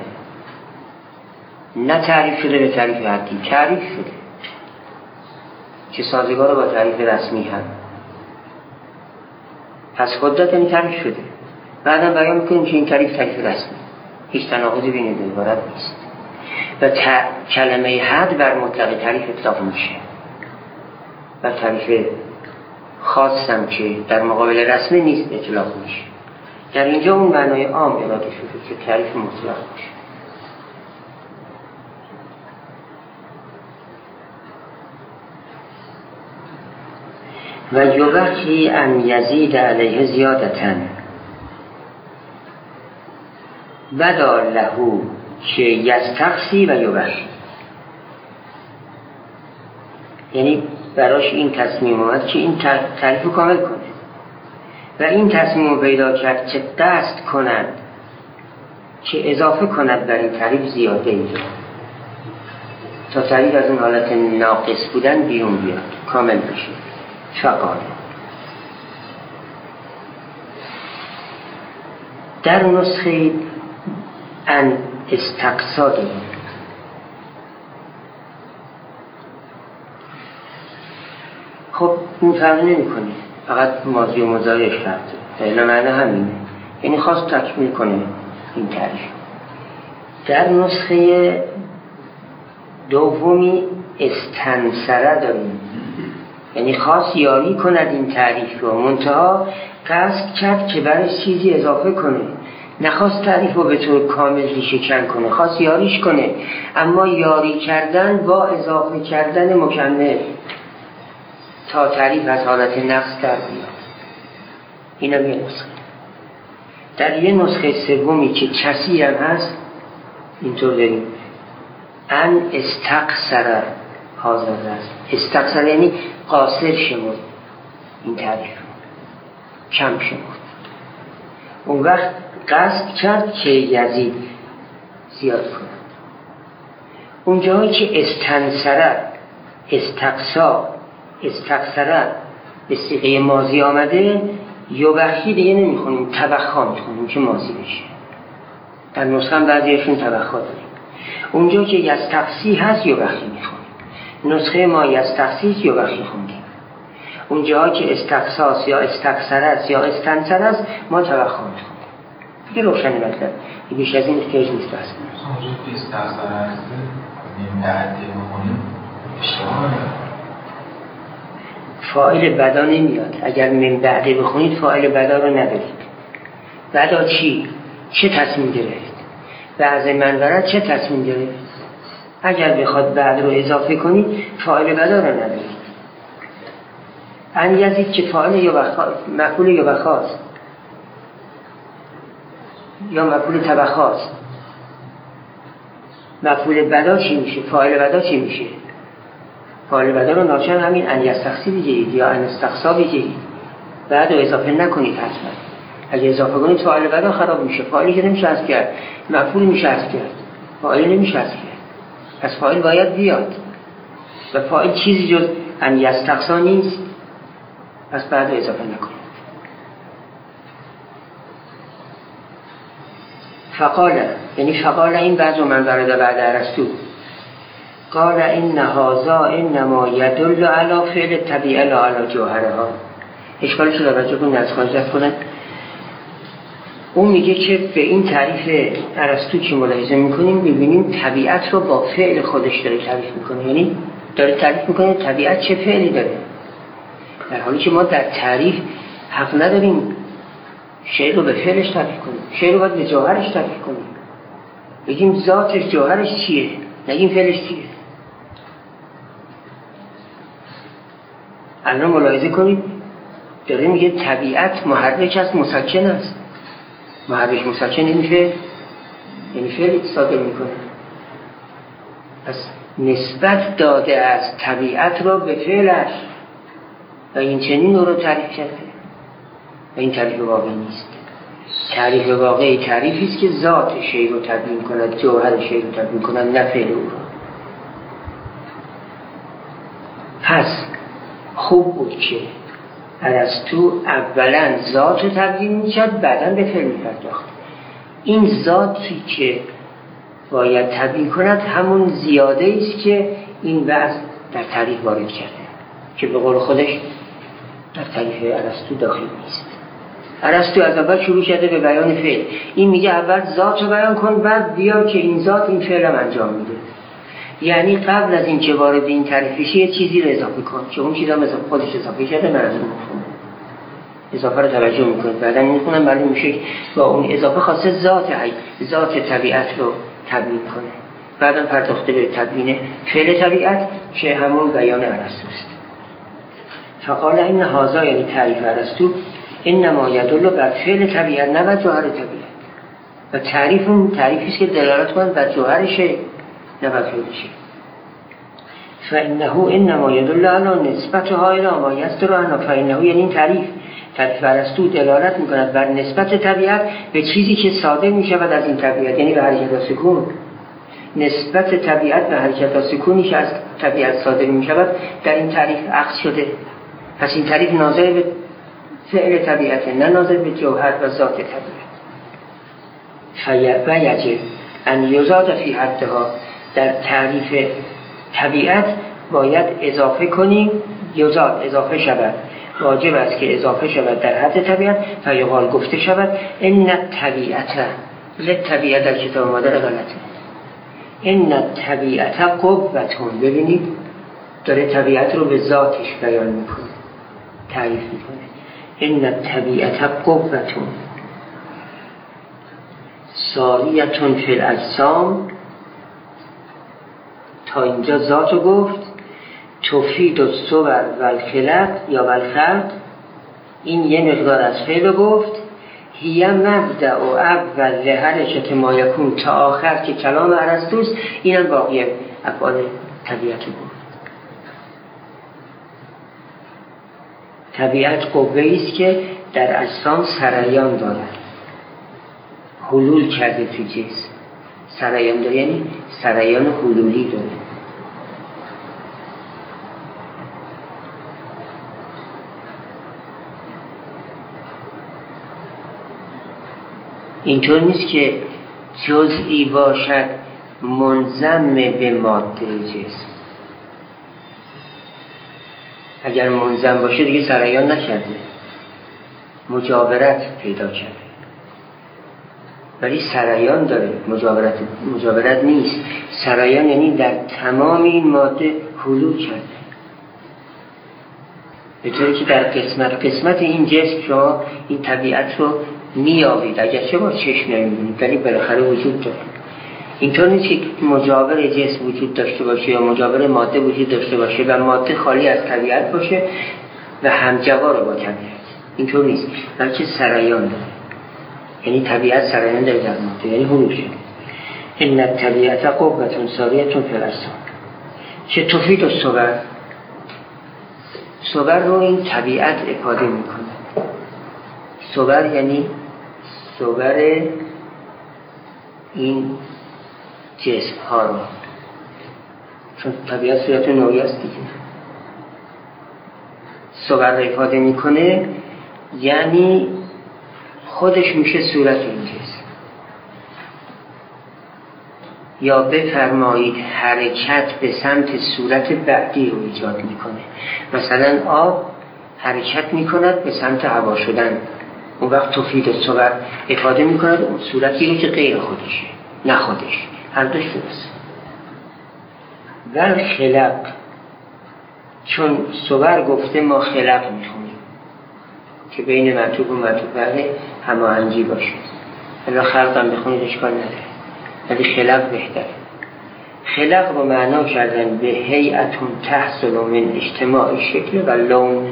[SPEAKER 1] نه تعریف شده به تعریف حدی، تعریف شده که سازگار با تعریف رسمی هم. پس حدت این تعریف شده. بعدم بیان میکنیم که این تعریف رسمی، هیچ تناقضی بین دو عبارت نیست و کلمه حد بر مطلق تعریف اطلاق میشه و تعریف خاصم که در مقابل رسمی نیست اطلاق میشه. در اینجا اون معنای عام اراده شده که تعریف مطلق باشه. و یبحی ان یزید علیه زیادتن بدا لهو که یستقصی و یبحی، یعنی براش این تصمیم اومد که این تعریف رو کامل کنه و این تصمیم رو پیدا کرد که قصد کند که اضافه کند بر این تعریف زیاده ای تا تعریف از اون حالت ناقص بودن بیرون بیاد، کامل بشه. فقال در نسخه ان استقصا داریم، خب این فرق نمی کنه، فقط ماضی و مضارعش فرق داره، در معنی همینه، یعنی خواست تکمیل کنه این تعریف. در نسخه دومی استنصره داریم، یعنی خواست یاری کند این تعریف رو، منتها قصد کرد که برش چیزی اضافه کنه، نخواست تعریف رو به طور کامل ریشه کن کنه، خواست یاریش کنه، اما یاری کردن با اضافه کردن مکمل تا تعریف از حالت نقص در بیاد. این هم یه نسخه. در یه نسخه سومی که کثیر هم هست اینطور داریم ان استقصر حاضر است. استقصر یعنی قاصر شمرد این تعریف رو، کم شمرد. اون وقت قصد کرد که یزید زیاد کنه. اون جایی که استنصره استقصره به صیغه ماضی آمده، یبخی دیگه نمیخونیم، تبخا میخونیم که ماضی بشه. در نسخه هم بعضیشون تبخا داریم. اونجا که یستقصی هست یبخی میخونیم، نسخه ما یستقصی یبخی خوندیم. اونجا که استقصاص یا استقصره است یا استنصره است ما تبخا میخونیم. دیگه روشنی مطلب، بیش از این احتیاج نیست. بس
[SPEAKER 5] اونجا که استقصره است من بعد بخونیم اشتباه
[SPEAKER 1] فاعل بدا نمیاد. اگر من بعده بخونید فاعل بدا رو ندارید. بدا چی؟ چه تصمیم گرفت؟ بعض منورت چه تصمیم گرفت؟ اگر بخواد بعد رو اضافه کنید فاعل بدا رو ندارید. ان یزید که فاعل مفعول یبخاست یا مفعول تبخاست. مفعول بدا چی میشه؟ فاعل بدا چی میشه؟ فاعل بدا رو ناچار همین ان یستقصی بگیرید یا ان استقصا بگیرید، بعد رو اضافه نکنید. حتما اگه اضافه کنید فاعل بدا خراب میشه. فاعلی که نمیشه حذف کرد، مفعول میشه حذف کرد، فاعل نمیشه حذف کرد. پس فاعل باید بیاد و فاعل چیزی جز ان یستقصا نیست، پس بعد رو اضافه نکنید. فقال یعنی فقال این بعض و من برده بعد ارسطو قال این هذا انما یدل علی فعل طبیعه لا علی جوهرها. اشکالش رو توجه کنید، از خانجت کنن. اون میگه که به این تعریف ارسطو که ملاحظه میکنیم میبینیم طبیعت رو با فعل خودش داره تعریف میکنه، یعنی داره تعریف میکنه طبیعت چه فعلی داره، در حالی که ما در تعریف حق نداریم شیء رو به فعلش تعریف کنیم، شیء رو باید به جوهرش تعریف کنیم، بگیم ذاتش جوهرش چیه، نگیم فعلش چیه. الان ملاحظه کنید داره میگه طبیعت محرک است مسکن است. محرک مسکن نمیشه یعنی فعل صادر میکنه. پس نسبت داده از طبیعت را به فعلش و این چنین رو تعریف کرده و این تعریف واقعی نیست. تعریف واقعی تعریفی است که ذات شیء رو تبیین کند، جوهر شیء رو تبیین کند، نه فعل او را. پس خوب بود که ارسطو اولا ذات رو تبیین میکرد، بعدا به فعل میپرداخت. این ذاتی که باید تبیین کند همون زیاده است که این وضع در تعریف وارد کرده که به قول خودش در تعریف ارسطو داخل نیست. ارسطو از اول شروع کرده به بیان فعل. این میگه اول ذات رو بیان کن، بعد بیا که این ذات این فعل هم انجام میده. یعنی قبل از این که وارد این تعریف بشی یه چیزی رو اضافه کن که اون چیز هم خودش اضافه شده منظور مفهوم اضافه رو توجه میکنه. بعدا میخونم معلوم میشه با اون اضافه خواسته ذات طبیعت رو تبیین کنه. بعدا پرداخته به تبیین فعل طبیعت که همون بیان ارسطوست. فقال این هذا یعنی تعریف ارسطو انما یدل بر فعل طبیعت نه بر جوهر طبیعت. و تعریف اون تعریفی است که دلالت کنه بر جوهرشه نه بر فعلشه. فانه انما یدل علی نسبتها الی ما یصدر عنها. فانه یعنی این تعریف ارسطو دلالت میکند بر نسبت طبیعت به چیزی که صادر میشود از این طبیعت، یعنی به حرکت و سکون. نسبت طبیعت به حرکت و سکونی که از طبیعت صادر میشود در این تعریف عکس شده. پس این تعریف ناظر به فعل طبیعت نه ناظر به جوهر و ذات طبیعت. و یجب ان یزاد فی حدها، در تعریف طبیعت باید اضافه کنیم، یزاد اضافه شود، واجب است که اضافه شود در حد طبیعت. فیقال گفته شود ان طبیعت طبیعت در کتاب مادر غلطه. ان طبیعت قوتون. ببینید داره طبیعت رو به ذاتش بیان میکنه، تعریف میکنه. ان طبیعت قوتون ساریتون فی الاجسام. تا اینجا ذات رو گفت. تفید الصور و الخلق یا والخلق، این یه مقدار از فعل گفت. هی مبدأ و اول لحرکت ما یکون تا آخر که کلام ارسطوست، این هم باقی افعال طبیعت گفت. طبیعت قوه‌ای است که در اجسام سرایان دارد، حلول کرده تو جسم. سرایان داره یعنی سرایان حلولی داره. اینطور نیست که جزئی باشد منضم به ماده جسم. اگر منضم باشه دیگه سرایان نکرده، مجاورت پیدا کرده. ولی سرایان داره، مجاورت نیست. سرایان یعنی در تمام این ماده حلول کرده، به طوری که در قسمت این جسم شما این طبیعت رو میابید، اگر چه با چشم نمیبینید ولی بالاخره وجود داره. اینطور نیست که مجاور جسم وجود داشته باشه یا مجاور ماده وجود داشته باشه و ماده خالی از طبیعت باشه و همجوار با طبیعت. اینطور نیست، بلکه سرایان داره، یعنی طبیعت سرایان داره در ماده، یعنی حلول شده. ان طبیعت قوتون ساریتون فی الاجسام که تفید الصور. صور رو این طبیعت افاده میکنه. صور یعنی صور این جسم ها رو، چون طبیعت صورت نوعی است دیگه. صور رو افاده میکنه یعنی خودش میشه صورت این جسم. یا بفرمایید حرکت به سمت صورت بعدی رو ایجاد میکنه. مثلا آب حرکت میکند به سمت هوا شدن، اون وقت تفید الصور افاده میکند اون صورتی رو که غیر خودشه، نه خودش، هر دوش درست. و خلق، چون صور گفته ما خلق میخونیم که بین معطوف و معطوف علیه هماهنگی باشه. الا خلق هم بخونید اشکال نداره، ولی خلق بهتره. خلق رو معنا کردن به هیئتون تحصل من اجتماع شکل و لون.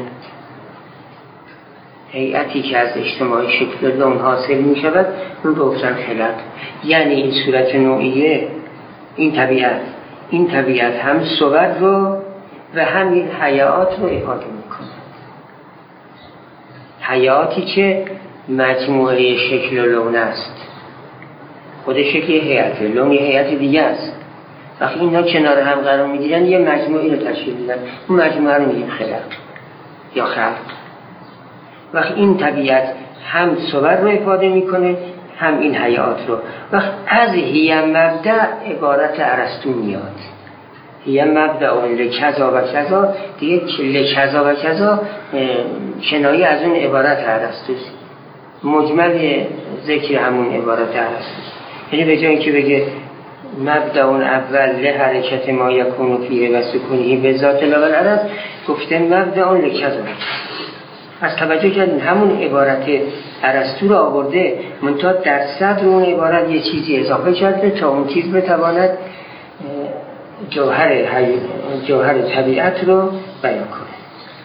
[SPEAKER 1] هیئتی که از اجتماع شکل و لون حاصل می شود اون رو گفتن خلق. یعنی این صورت نوعیه، این طبیعت هم صور رو و همین حیات رو افاده میکنه. حیاتی که مجموعه شکل و لون است. خود شکل هیئت، لون هیئت دیگه است. وقتی اینا کنار هم قرار میگیرن یه مجموعی رو تشکیل میدن، اون مجموعه رو میگیم خلق یا خلق. وقتی این طبیعت هم صور رو افاده میکنه هم این حیات رو. وقت از هی مبدأ عبارت ارسطو میاد. هی مبدأ و لکذا و کذا دیگه، لکذا و کذا کنایه از اون عبارت ارسطوست. مجمل ذکر همون عبارت هست. یعنی به جای اینکه بگه مبدأ اول لحرکت ما یکون فیه و سکونه به ذات لا والعرض، گفته مبدأ لکذا. از توجه کردن همون عبارت ارسطو رو آورده، منتها در صدر اون عبارت یه چیزی اضافه کرده تا اون چیز بتواند جوهر طبیعت رو بیان کنه.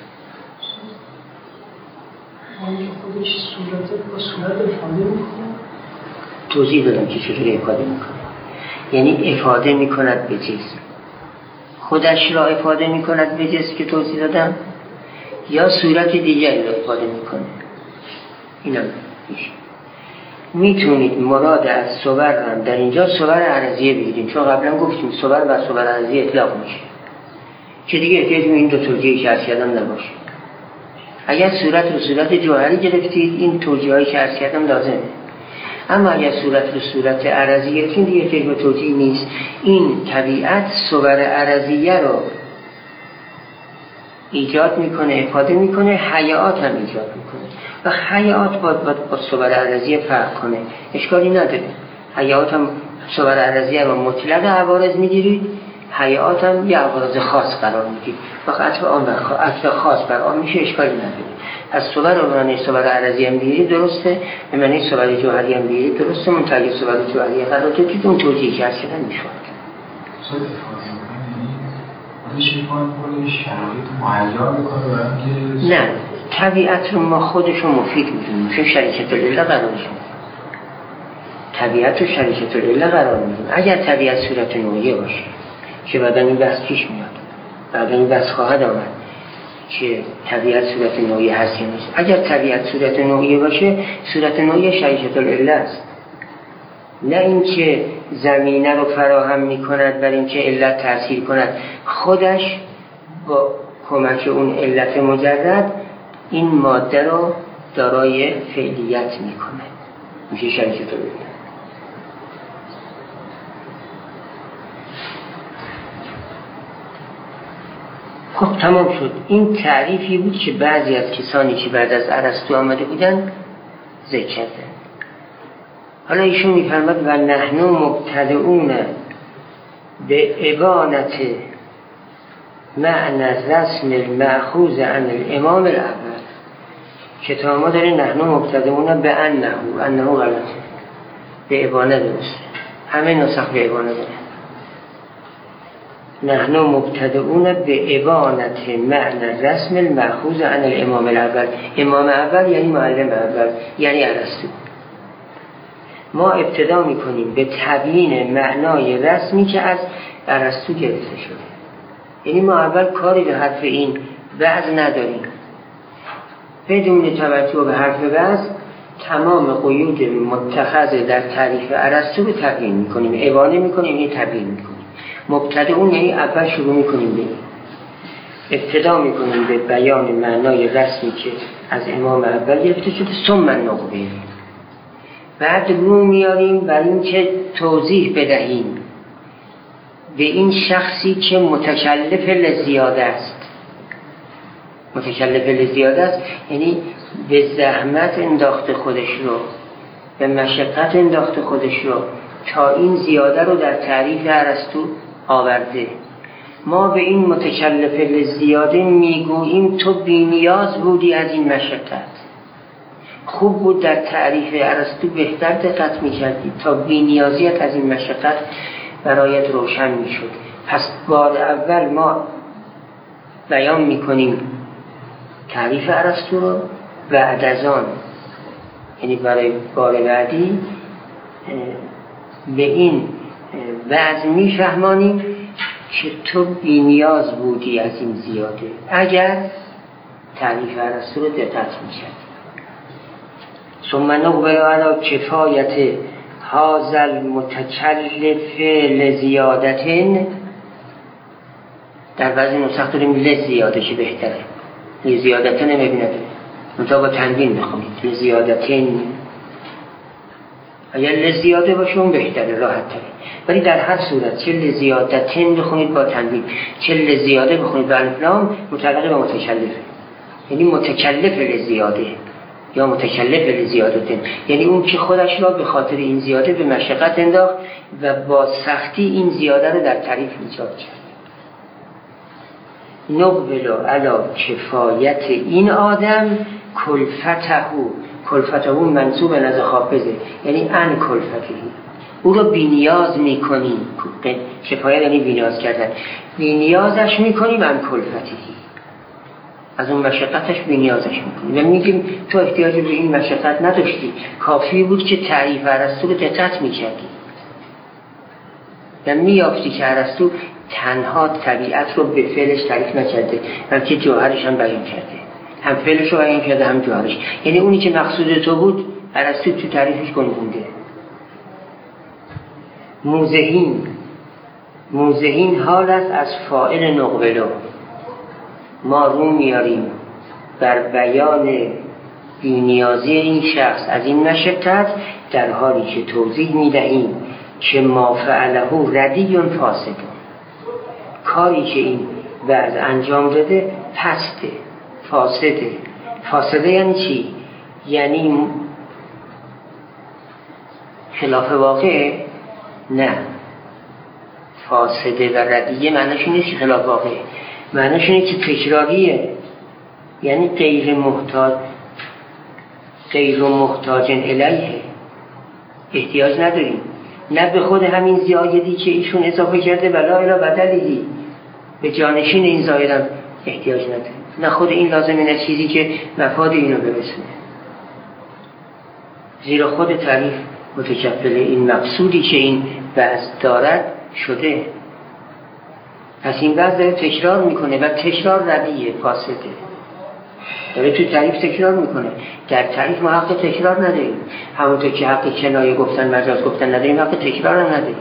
[SPEAKER 4] اونجا خودش صورت با صورت افاده میکنه.
[SPEAKER 1] توضیح دادم که چطوری افاده میکنه. یعنی افاده میکند به جسم، خودش را افاده میکند به جسم که توضیح دادم، یا صورت دیگری را افاده میکنه. اینا میتونید مراد از صور هم در اینجا صور عرضیه بگیریم، چون قبلا گفتیم صور و صور عرضیه اطلاق میشه که دیگه احتیاج به این دو توجیهی که عرض کردم نباشه. اگر صورت رو صورت جوهری گرفتید این توجیهایی که عرض کردم لازمه، اما اگر صورت رو صورت عرضی گرفتید دیگه احتیاج به توجیه نیست. این طبیعت صور عرضیه رو ایجاد میکنه، افاده میکنه، حیات هم ایجاد میکنه و حیات باید با صور عرضیه فرق کنه. اشکالی نداره. حیات هم صور عرضیه رو مطلق عوارض میگیرید، حیات هم یه عوارض خاص قرار میگیرید. وقت عطف خاص بر آن میشه، اشکالی نداره. از صور رو معنی صور عرضیه هم بگیرید درسته، به معنی صور جوهری هم بگیرید درسته، منتقی صور جوهری قرار دادید اون توجیهی که هست کردن میشود.
[SPEAKER 5] شرایط مهیا میکنه برای اینکه
[SPEAKER 1] نه، طبیعت رو ما خودشو مفید میدونیم، چون شریکت العله قرار میدونیم. طبیعت رو شریکت العله قرار میدونیم. اگر طبیعت صورت نوعیه باشه که بعدا این بحث پیش میاد، بعدا این بحث خواهد آمد که طبیعت صورت نوعیه هست یا نیست. اگر طبیعت صورت نوعیه باشه، صورت نوعیه شریکت العله است، نه اینکه زمینه رو فراهم میکند بر اینکه علت تأثیر کند، خودش با کمک اون علت مجرد این ماده رو دارای فعلیت میکنه، میشه شریکت العله. خب تمام شد. این تعریفی بود که بعضی از کسانی که بعد از ارسطو آمده بودن ذکر کردن. حالا ایشون میفرماد و نحن مبتدعون به ابانت معنی رسم المأخوذ عن الامام الاول. کتاب ما داره نحن مبتدعون به انه غلطه، به ابانه درسته، همه نسخ به ابانه داره. نحن مبتدعون به ابانت معنی رسم المأخوذ عن الامام الاول. امام اول یعنی معلم اول، یعنی ارسطو. ما ابتدا میکنیم به تبیین معنای رسمی که از ارسطو گرفته شده. یعنی ما اول کاری به حرف این وعظ نداریم، بدون توجه به حرف وعظ تمام قیود متخذ در تعریف ارسطو به تبیین میکنیم، ابانه میکنیم، یعنی تبیین میکنیم. مبتدعون یعنی اول شروع میکنیم به ابتدا میکنیم به بیان معنای رسمی که از امام اول گرفته شده، ثم نقبه، بعد رو میاریم بر این که توضیح بدهیم به این شخصی که متکلف لزیاده است. متکلف لزیاده است یعنی به زحمت انداخته خودش رو، به مشقت انداخته خودش رو تا این زیاده رو در تعریف ارسطو آورده. ما به این متکلف لزیاده میگوییم تو بی‌نیاز بودی از این مشقت. خوب بود در تعریف ارسطو بهتر دقت می‌کردی تا بی‌نیازیت از این مشقت برایت روشن می‌شد. پس بار اول ما بیان می‌کنیم تعریف ارسطو رو، بعد از آن یعنی برای بار بعدی به این وضع می‌فهمانیم که تو بی‌نیاز بودی از این زیاده اگر تعریف ارسطو رو دقت می‌کردی. ثم نقبل علی کفایت هذا المتکلف لزیادتن. در بعضی نسخ داریم لزیاده که بهتره، لزیادتن نمیبینه منطقه با تنوین بخونید لزیادتن. اگر لزیاده باشه اون بهتره، راحت تره، ولی در هر صورت چه لزیادتن بخونید با تنوین چه لزیاده بخونید با الف لام متعلق به متکلفه، یعنی متکلف لزیاده، یا متکلف لزیادت، یعنی اون که خودش را به خاطر این زیاده به مشقت انداخت و با سختی این زیاده رو در تعریف ایجاد کرد. نقبل علی کفایت این آدم کلفته منصوب از خافضه، یعنی ان کلفته، او رو بی‌نیاز میکنیم. کفایت یعنی بی‌نیاز کردن، بی‌نیازش میکنیم ان کلفته، از اون مشقتش بی‌نیازش میکنیم و میگیم تو احتیاج به این مشقت نداشتی، کافی بود که تعریف ارسطو رو دقت میکردی و میافتی که ارسطو تنها طبیعت رو به فعلش تعریف نکرده بلکه جوهرش هم بیان کرده، هم فعلش رو بیان کرده هم جوهرش. یعنی اونی که مقصود تو بود ارسطو تو تعریفش گنجونده. موزهین حال است از فاعل نقبلو، ما رو میاریم بر بیان بی‌نیازی این شخص از این مشقت، در حالی که توضیح میدهیم که ما فعله ردی فاسد، کاری که این بعد انجام داده پسته، فاسده. فاسده یعنی چی؟ یعنی خلاف واقع؟ نه، فاسده و ردیه معنیش نیست که خلاف واقع، معنیش اینه که تکراریه، یعنی غیر محتاج الیه، احتیاج نداریم، نه به خود همین زیادی که ایشون اضافه کرده ولا الی بدلیه، به جانشین این زایدم احتیاج نداریم، نه خود این لازمه نه چیزی که مفاد اینو برسونه، زیرا خود تعریف متکفل این مقصودی که این بحث دارد شده. پس این بحث داره تکرار میکنه و تکرار ردیه، فاسده، داره تو تعریف تکرار میکنه. در تعریف ما حق تکرار نداریم، همونطور که حق کنایه گفتن مجاز گفتن نداریم، حق تکرار هم نداریم.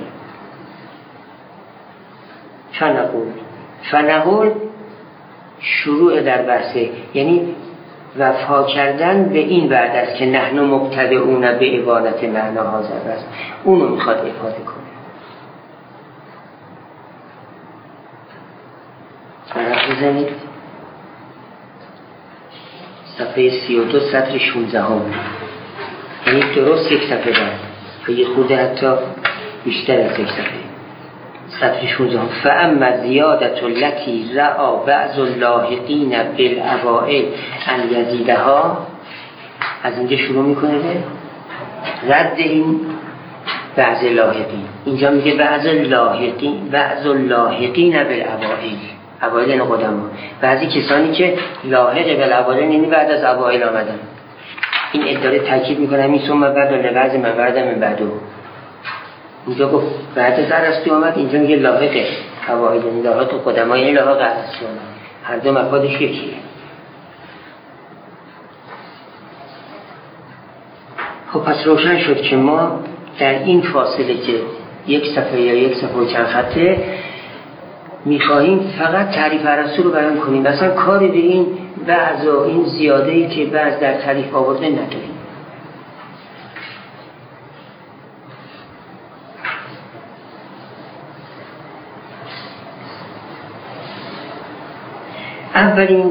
[SPEAKER 1] فنقول شروع در بحثه، یعنی وفا کردن به این بعد است که نحن مبتدعون به عبادت معنا حاضر است، اونو میخواد افاده کنه. برق بزنید صفحه 32 سطر 16 هم، یعنی درست یک صفحه بعد و یه خورده حتی بیشتر از یک صفحه. سطر 16 هم فاما زیادت التي رأى بعض اللاحقین بالاوائل ان یزیدها، از اینجا شروع میکنه به رد این بعض لاحقین. اینجا میگه بعض اللاحقین بالاوائل، اوائل این قدما، بعضی کسانی که لاحق بالاوائل یعنی بعد از اوائل آمدن. این اداره تاکید میکنه همین ثم بعد لبعض من بعد من بعدو، اینجا گفت بعد از ارسطو آمد، اینجا میگه لاحق اوائل یعنی لاحق قدما یعنی لاحق ارسطو آمد، هر دو مفادش یکیه. خب پس روشن شد که ما در این فاصله که یک صفحه یا یک صفحه و چند خطه میخواهیم فقط تعریف ارسطو رو بیان کنیم، مثلا کاری به این بعض و این زیاده‌ای که بعض در تعریف آورده نداریم. اولین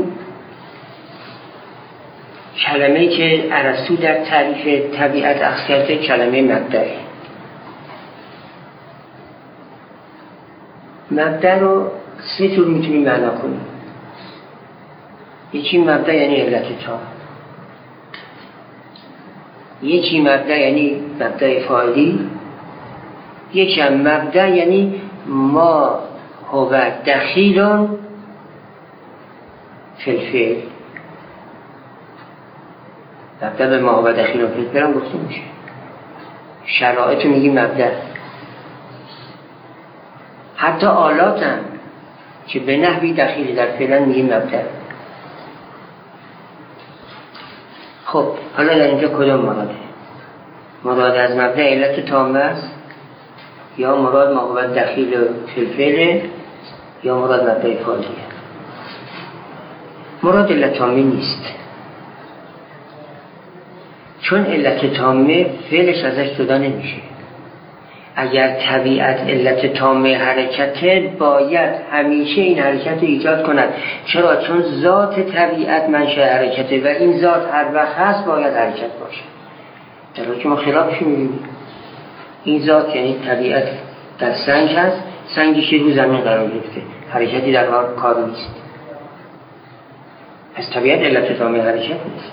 [SPEAKER 1] کلمه‌ای که ارسطو در تعریف طبیعت اخذ کرده کلمه مبدأ. مبدأ رو سه جور میتونیم معنا کنیم. یکی مبدأ یعنی علت تام، یکی مبدأ یعنی مبدأ فاعلی، یکی هم مبدأ یعنی ما هو دخیل فی الفعل. مبدأ به ما هو دخیل فی الفعل هم گفته میشه. شرایط میگیم مبدأ. حتی آلات هم که به نحوی دخیلی در فعلا میگیم مبدأ. خب حالا در اینجا کدام مراده؟ مراد از مبدأ علت تامه است، یا مراد ما هو دخیل فی الفعل، یا مراد مبدأ فاعلیه؟ مراد علت تامه نیست، چون علت تامه فعلش ازش جدا نمیشه. اگر طبیعت علت تامه حرکته باید همیشه این حرکت رو ایجاد کند. چرا؟ چون ذات طبیعت منشأ حرکته و این ذات هر وقت هست باید حرکت باشه. در حالی که ما خلافش می‌بینیم. این ذات یعنی طبیعت در سنگ هست، سنگی که رو زمین قرار گرفته، حرکتی در کار نیست. از طبیعت علت تامه حرکت نیست.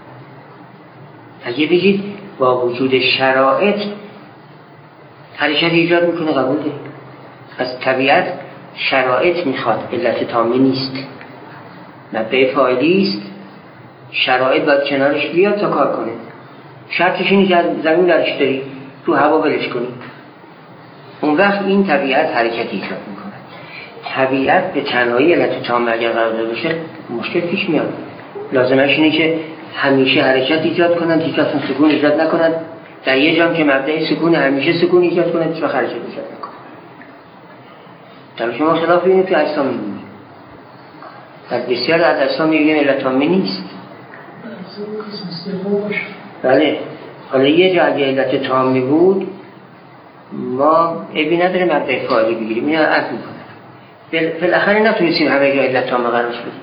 [SPEAKER 1] اگه بگید با وجود شرایط حرکت ایجاد میکنه، قبول داریم. از طبیعت شرایط میخواد، علت تامه نیست. منبع فاعلی است، شرایط باید کنارش بیاد تا کار کنه. شرطش اینه که از زمین درش داری، تو هوا ولش کنی، اون وقت این طبیعت حرکت ایجاد میکنه. طبیعت به تنهایی علت تامه اگر قرار داده باشه مشکل پیش میاد. لازمش اینه که همیشه حرکت ایجاد کنند، هیچ وقت سکون ایجاد نکنند. در یه جام که مبدأ سکون همیشه سکون ایجاد کنند، هیچ وقت حرکت ایجاد نکنند. در شما خلاف اینه که اجسام می‌بینید. در بسیار از اجسام می‌بینید علت تامه نیست. بله. حالا یه جا اگه علت تامه بود ما عیبی نداره مبدأ فاعلی بگیریم، اینو عرض می‌کنم. بالاخره نتونستیم همه جا علت تامه قرارش بدیم.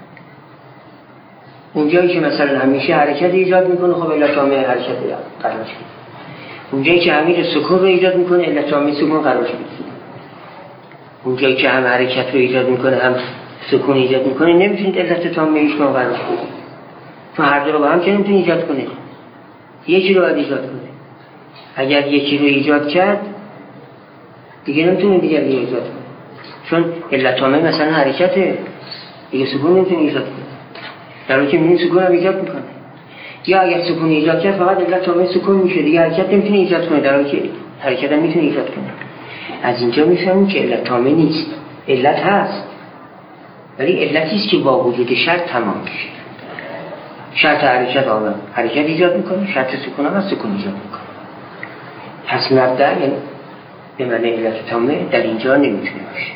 [SPEAKER 1] اونجایی که مثلا همیشه حرکت ایجاد میکنه خب علت تامه حرکت قرارش بدیم. اونجایی که همیشه سکون رو ایجاد میکنه علت تامه سکون قرارش بدیم. اونجایی که هم حرکت رو ایجاد میکنه هم سکون ایجاد میکنه نمیتونید علت تامه ایش کنه قرارش بدیم. تو هر دو رو با هم که نمیتونید ایجاد کنه، یکی رو باید ایجاد کنه. اگر یکی رو ایجاد کرد دیگه نمیتونه دیگر رو ایجاد کنه، چون علت تامه مثلا حرکته، دیگه سکون نمیتونه ایجاد کنه. در حالی که می‌بینید سکون هم ایجاد میکنه. یا اگر سکون ایجاد کرد فقط علت تامه سکون میشه، دیگه حرکت نمیتونه ایجاد کنه، در حالی که حرکت هم میتونه ایجاد کنه. از اینجا میفهمیم که علت تامه نیست، علت هست ولی علتی است که با وجود شرط تمام میشه. شرط حرکت آمد حرکت ایجاد میکنه، شرط سکون هم سکون ایجاد میکنه. پس مبدأ یعنی به معنی علت تامه در اینجا نمیتونه باشه.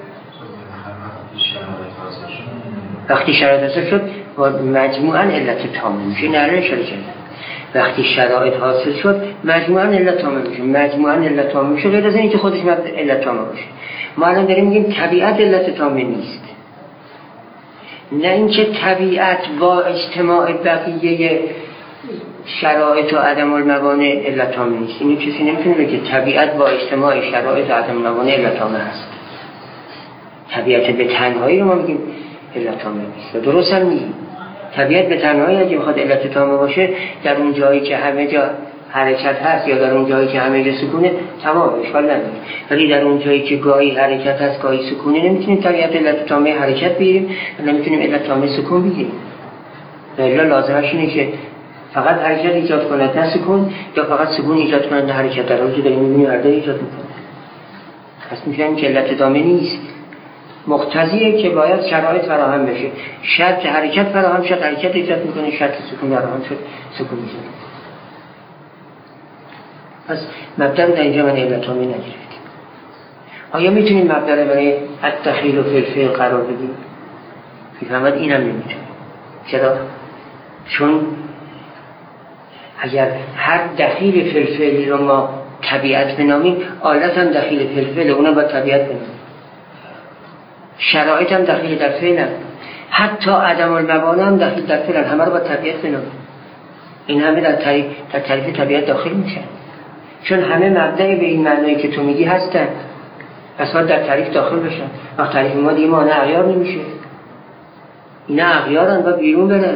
[SPEAKER 1] وقتی شرایط حاصل شد مجموعاً علت تامه میشه، نه شده. وقتی شرایط حاصل شد مجموعاً علت تامه میشه، مجموعاً علت تامه میشه، غیر از اینکه خودش علت تامه باشه. ما الان داریم میگیم طبیعت علت تامه نیست، نه اینکه طبیعت با اجتماع بقیه شرایط و عدم الموانع علت تامه نیست. اینو کسی نمیتونه بگه طبیعت با اجتماع شرایط و عدم الموانع علت تامه هست. طبیعت به تنهایی رو ما میگیم علت تامه نیست و درست هم نیست. طبیعت به تنهایی اگه بخواد علت تامه باشه در اون جایی که همه جا حرکت هست یا در اون جایی که همه جا سکونه تمام اشکال نداره، ولی در اون جایی که گاهی حرکت هست گاهی سکونه نمیتونیم طبیعت علت تامه حرکت بگیریم و نمیتونیم علت تامه سکون بگیریم. الا لازمش اینه که فقط حرکت ایجاد کنه نه سکون، یا فقط سکون ایجاد کنه نه حرکت، در حالی که داریم میبینیم هر دو ایجاد میکنه. پس میگیم که علت تامه نیست، مقتضیه که باید شرایط فراهم بشه. شرط حرکت فراهم شد حرکت ایجاد میکنه، شرط سکون فراهم شد سکون ایجاد میکنه. پس مبدأ در اینجا من علت تامه نگرفتیم. آیا میتونیم مبدأ رو برای الدخیل و فلفل قرار بدیم؟ میفهمد اینم نمیتونیم. چرا؟ چون اگر هر دخیل فلفلی رو ما طبیعت بنامیم، آلت هم دخیل فلفل، اونم باید طبیعت بنامیم. شرایط هم دخیل در فعل، حتی عدم الموانع هم دخیل در فعل، همه رو باید طبیعت بنامیم. این همه در تعریف طبیعت داخل میشن، چون همه مبدأ به این معنایی که تو میگی هستن، پس باید در تعریف داخل بشن. وقت تعریف ما دیگه مانع اغیار نمیشه، اینا اغیارن و بیرون برن.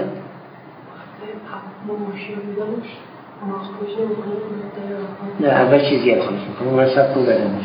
[SPEAKER 1] نه اول چیزی هم خواهد میکنم اون سب کن بدن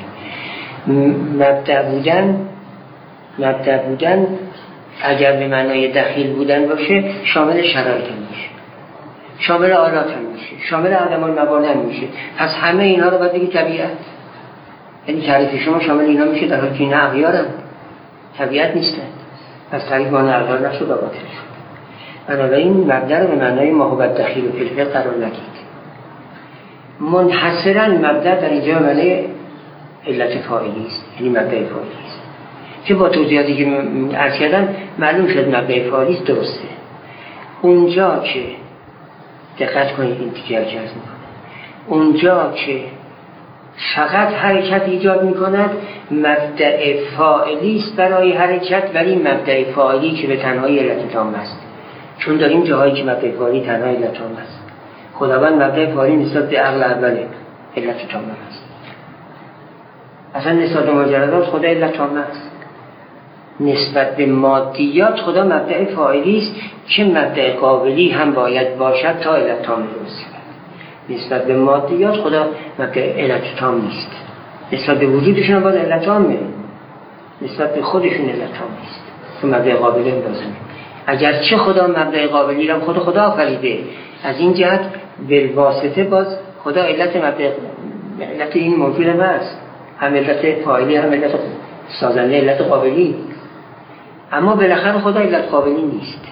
[SPEAKER 1] مبدأ بودن اگر به معنای دخیل بودن باشه شامل شرایط هم میشه، شامل آلات هم میشه، شامل عدم الموانع هم میشه. پس همه اینها رو باید بگی طبیعت، یعنی تعریف شما شامل اینا میشه، در حالی که اینا اغیارن طبیعت نیستن. پس تعریف مانع اغیار نشد و باطل شد. بنابراین مبدأ رو به معنای ما هو دخیل و فلفل قرار ندید. منحصراً مبدأ در اینجا معنی علت فاعلی است، یعنی مبدأ فاعلی است که با توضیحاتی که عرض کردم معلوم شد مبدأ فاعلی است. درسته اونجا که دقت کنید این تیکه که عرض میکنم، اونجا که فقط حرکت ایجاد میکند، مبدأ فاعلی است برای حرکت، ولی مبدأ فاعلی که به تنهایی علت تام است. چون داریم جاهایی که مبدأ فاعلی تنهایی علت تام است. خداوند مبدأ فاعلی نسبت به عقل اوله علت تام است. اصلا نسبت به مجردات خدا علت تام است. نسبت به مادیات خدا مبدأ فاعلی است که مبدأ قابلی هم باید باشد تا علت تام درست شود. نسبت به مادیات خدا مبدأ علت تام نیست. نسبت به وجودشون باید علت تامه، نسبت به خودشون علت تام نیست. تو مبدأ قابلی لازمه. اگرچه خدا مبدأ قابلی را خدا آفریده، از این جهت بالواسطه باز خدا علت این موجود هم هست، هم علت فاعلی هم علت سازنده، علت قابلی. اما بالاخره خدا علت قابلی نیست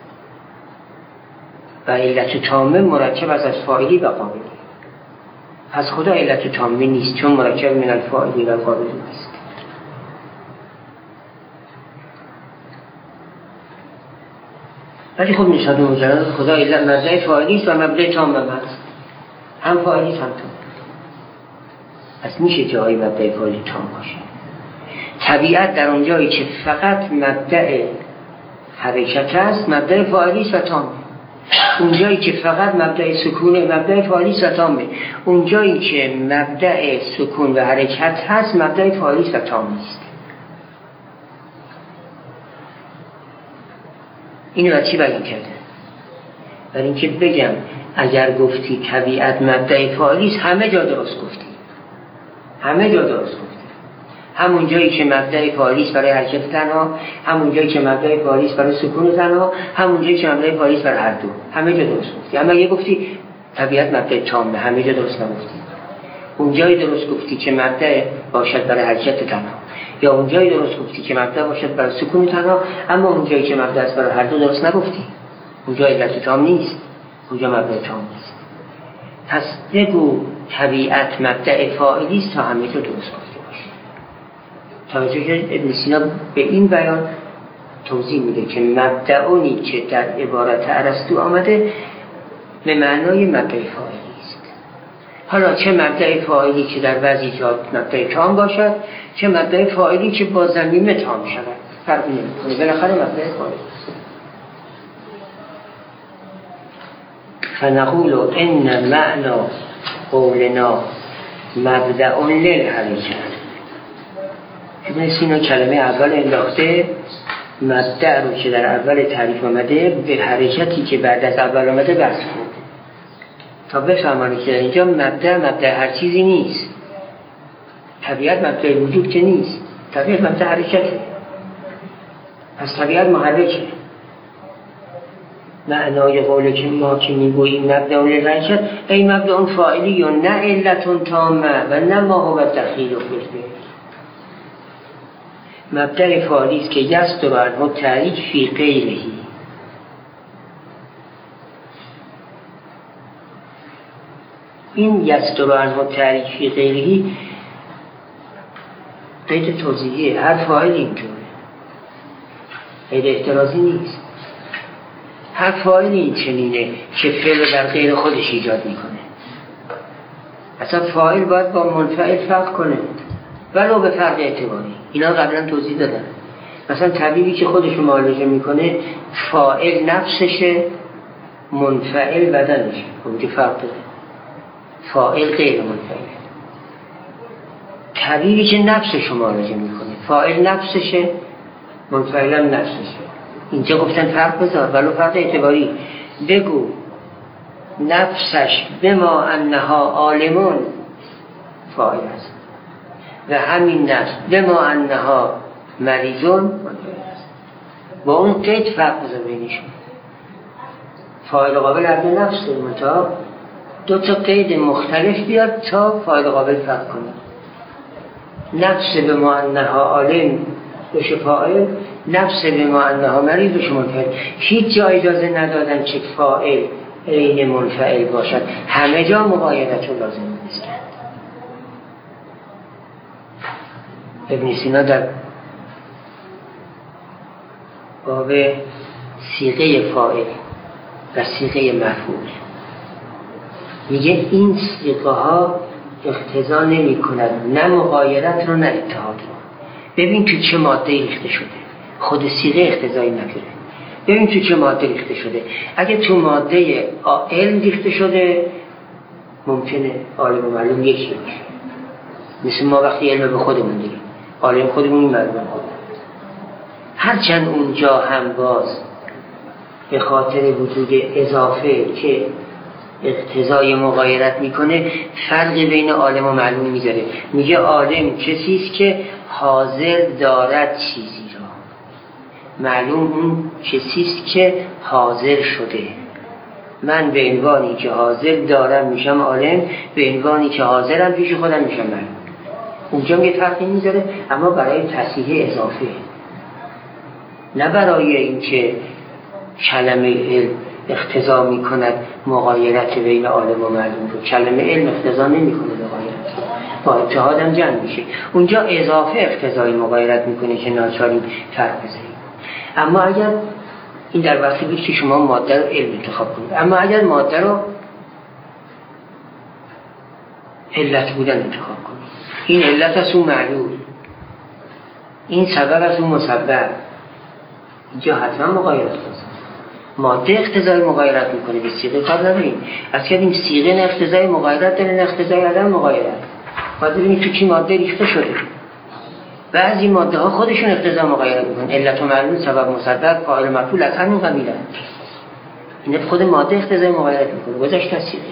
[SPEAKER 1] و علت تامه مرکب از فاعلی و قابلی. پس خدا علت تامه نیست چون مرکب من الفاعلی و قابلی نیست. ولی خب نسبت مجرد خدا علت مبدأ فاعلی است و مبدأ تام هست، هم فاعلی هم تام. پس میشه جایی مبدأ فاعلی تام باشه. طبیعت در اون جایی که فقط مبدأ حرکت است مبدأ فاعلی است و تامه. اون جایی که فقط مبدأ سکونه مبدأ فاعلی است و تامه. اون جایی که مبدأ سکون و حرکت هست مبدأ فاعلی است و تام نیست. اینو از چی بیان کرده؟ برای اینکه بگم اگر گفتی طبیعت مبدأ فاعلی است همه جا درست گفتی، همه جا درست گفتی. همون جایی که مبدأ فاعلی است برای حرکت تنها، همون جایی که مبدأ فاعلی است برای سکون تنها، همون جایی که مبدأ فاعلی است برای هر دو، همه جا درست گفتی. اما یه گفتی طبیعت مبدأ تامه، همه جا درست نگفتی. اون جایی درست گفتی که مبدأ باشد برای حرکت تنها، یا اون جایی درست گفتی که مبدأ باشد برای سکون تنها، اما اون جایی که مبدأ است برای هر دو درست نگفتی. اونجا علت تام نیست، اونجا مبدأ تام نیست. پس بگو طبیعت مبدأ فاعلی است تا همه جا درست گفته باشه. توجه که ابن سینا به این بیان توضیح میده که مبدأونی که در عبارت ارسطو آمده به معنای مبدأ فاعلی است. حالا چه مبدأ فاعلی که در بعضی جا مبدأ تام باشد، چه مبدأ فاعلی که با ضمیر تام شود، فرقی نمی‌کنه، بالاخره مبدأ فاعلی است. فنقول ان معنی قولنا مبدأ للحرکت. ابن سینا کلمه اول انداخته مبدأ رو که در اول تعریف آمده به حرکتی که بعد از اول آمده بس کنه تا بفهمانه که اینجا مبدأ هر چیزی نیست. طبیعت مبدأ وجود که نیست، طبیعت مبدأ حرکته. پس طبیعت محرکه. معنای قوله که ما که میگوییم مبدأ للحرکت ای مبدأ فاعلی و نه علت تامه و نه ما هو دخیل و فلفل. مبدأ فاعلی است که یصدر عنه تعریف فی غیره. این یصدر عنه تعریف فی غیره قید توضیحیه، هر فاعل اینطوره، قید احترازی نیست. هر فاعل این چنینه که فعل در غیر خودش ایجاد میکنه. اصلا فاعل باید با منفعل فرق کنه ولو به فرق اعتباری. اینا قبلا توضیح دادن. مثلا طبیبی که خودش رو معالجه میکنه فاعل نفسشه، منفعل بدنشه. اونجا فرق داره. فاعل غیر منفعل. طبیبی که نفسش رو معالجه میکنه فاعل نفسشه، منفعل هم نفسشه. اینجا گفتن فرق بذار ولو فرق اعتباری. بگو نفسش بما انها عالمون فاعل است و همین نفس بما انها مریضون با اون قید فرق بذار بینشون. فاعل قابل عبد نفس متا دو تا قید مختلف بیاد تا فاعل قابل فرق کنه. نفس بما انها عالم بشه فاعل، نفس بما انها مریض بشه منفعل. هیچ جا اجازه ندادن که فاعل عین منفعل باشد، همه جا مقایدت رو لازم نیست. ابن سینا در باب صیغه فاعل و صیغه مفعول میگه این صیغه ها اقتضا نمی کند نه مغایرت رو نه اتحاد رو. ببین تو چه ماده ریخته شده، خود صیغه اقتضایی نداره. ببین تو چه ماده ریخته شده. اگه تو ماده علم ریخته شده ممکنه عالم و معلوم یکی باشه. مثل ما وقتی علم به خودمون داریم، عالم خودمون معلوم خودمون. هرچند اونجا هم باز به خاطر وجود اضافه که اقتضای مغایرت میکنه فرق بین عالم و معلوم میذاره. میگه عالم کسیست که حاضر دارد چیزی را، معلوم اون کسیست که حاضر شده. من به عنوانی که حاضر دارم میشم عالم، به عنوانی که حاضرم پیش خودم میشم معلوم. اونجا میگه فرقی میذاره، اما برای تصحیح اضافه، نه برای اینکه کلمه علم اقتضا میکند مغایرت بین عالم و معلوم رو. کلمه علم اقتضا نمیکنه مغایرت، با اتحادم جمع میشه. اونجا اضافه اقتضای مغایرت میکنه که ناچاریم فرق بزنیم. اما اگر این در وقتی بود که شما ماده رو علم انتخاب کنید، اما اگر ماده رو علت بودن انتخاب کنید، این علت از اون معلوم، این سبب از اون مسبب، اینجا حتما مغایرت هست. ماده اقتضای مغایرت میکنه، به صیغه کار نداریم. از کردیم صیغه نه اقتضای مغایرت داره نه اقتضای عدم مغایرت. باید ببینیم تو چی ماده ریخته شده. بعضی ماده ها خودشون اقتضای مغایرت میکنن، علت و معلول، سبب مسبب، فاعل مفعول از همین قبیله. این خود ماده اقتضای مغایرت میکنه، گذاشت از صیغه.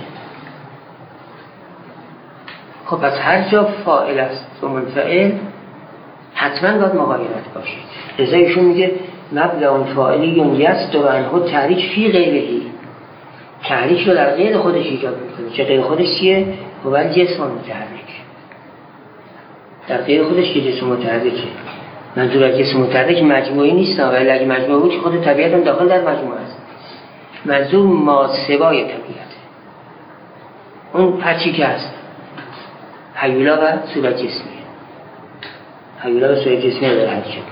[SPEAKER 1] خب پس هر جا فاعل است و منفعل حتما باید مغایرت باشه. لذا ایشون میگه مبدأ فاعلی یصدر عنه تحریک فی غیره. تحریک رو در غیر خودش ایجاد میکنه. چه غیر خودش چیه؟ هو جسم متحرک. در غیر خودش که جسم متحرکه. منظور از جسم متحرک مجموعی نیست، ولی اگه مجموعی بود خود طبیعت هم داخل در مجموعه است. منظور ماسوای طبیعت، اون پچی که هست هیولا و صورت جسمی. هیولا و صورت جسمی رو در حرکت میکنه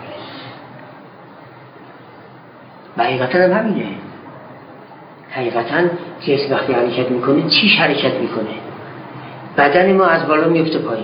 [SPEAKER 1] و حقیقتا هم همینه. حقیقتا جسم وقتی حرکت میکنه چیش حرکت میکنه؟ بدن ما از بالا میفته پایین.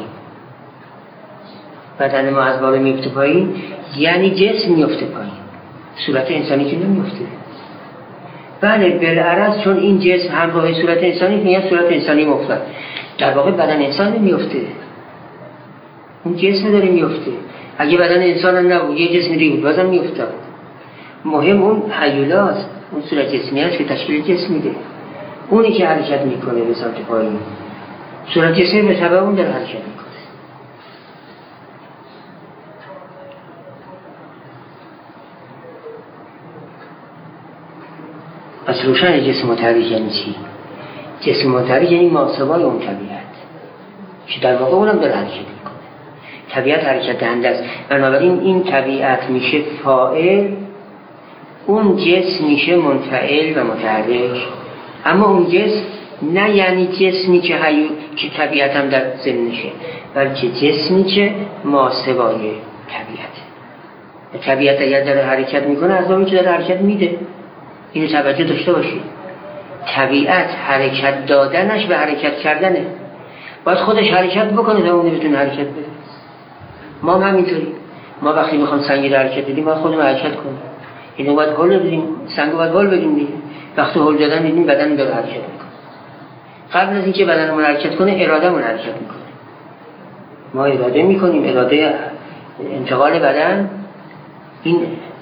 [SPEAKER 1] بدن ما از بالا میفته پایین یعنی جسم میفته پایین. صورت انسانی که نمیفته. بله بالعرض چون این جسم همراه صورت انسانی میگن صورت انسانی مفته. در واقع بدن انسان نمیفته، اون جسم داره میفته. اگه بدن انسان هم نبود یه جسم دیگه بود بازم میفته. مهم اون هیولاست، اون صورت جسمی هست که تشکیل جسم میده. اونی که حرکت میکنه به سمت پایین، صورت جسمی به سبب اون داره حرکت میکنه. پس روشن جسم متحرک یعنی چی؟ جسم متحرک یعنی ماسوای اون طبیعت که در واقع اونم داره حرکت میکنه. طبیعت حرکت دهنده است، بنابراین این طبیعت میشه فاعل، اون جسم میشه منفعل و متحرک. اما اون جسم نه یعنی جسمی که طبیعت هم در ضمنشه، بلکه جسمی که ماسوای طبیعت. طبیعت اگر داره حرکت میکنه از اون که داره حرکت میده. اینو توجه داشته باشید. طبیعت حرکت دادنش به حرکت کردنه. باید خودش حرکت بکنه تا اون بتونه حرکت بده. ما هم همینطوری. ما وقتی میخوام سنگی رو حرکت بدیم باید خودمون حرکت کنیم. اینو باید هول بدیم، سنگو باید هول بدیم دیگه. وقتی هول دادن دیدیم بدن داره حرکت میکنه. قبل از اینکه بدنمون حرکت کنه ارادهمون حرکت میکنه. ما اراده میکنیم، اراده انتقال بدن، این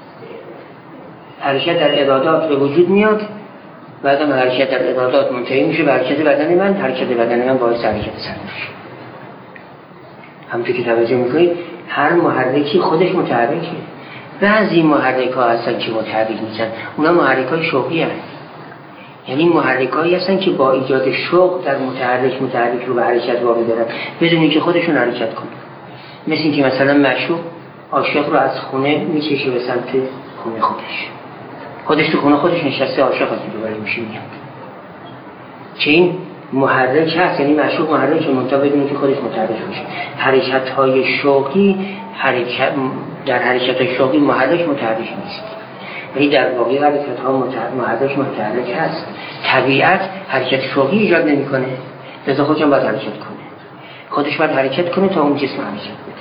[SPEAKER 1] حرکت در ارادات به وجود میاد. بعدم حرکت در ارادات منتهی میشه به حرکت بدن من. حرکت بدن من باعث حرکت سر میشه. همونطور که توجه میکنید هر محرکی خودش متحرکه. بعضی محرک ها هستن که متحرک میشن، اونا محرک های شوقی هستن. یعنی محرک هایی هستن که با ایجاد شوق در متحرک رو به حرکت وامی دارن بدون اینکه خودشون حرکت کنن. مثل اینکه مثلا معشوق عاشق رو از خونه میکشه به سمت خونه خودش تو خونه خودش نشسته، عاشق از دوباره میشه میاد که این محرک هست. یعنی معشوق محرک منتها بدون که خودش متحرک بشه. حرکت های شوقی در حرکت های شوقی محرک متحرک نیست، ولی در واقع حرکت ها محرک متحرک هست. طبیعت حرکت شوقی ایجاد نمی کنه، لذا خودشون باید حرکت کنه. خودش باید حرکت کنه تا اون جسم حرکت بده.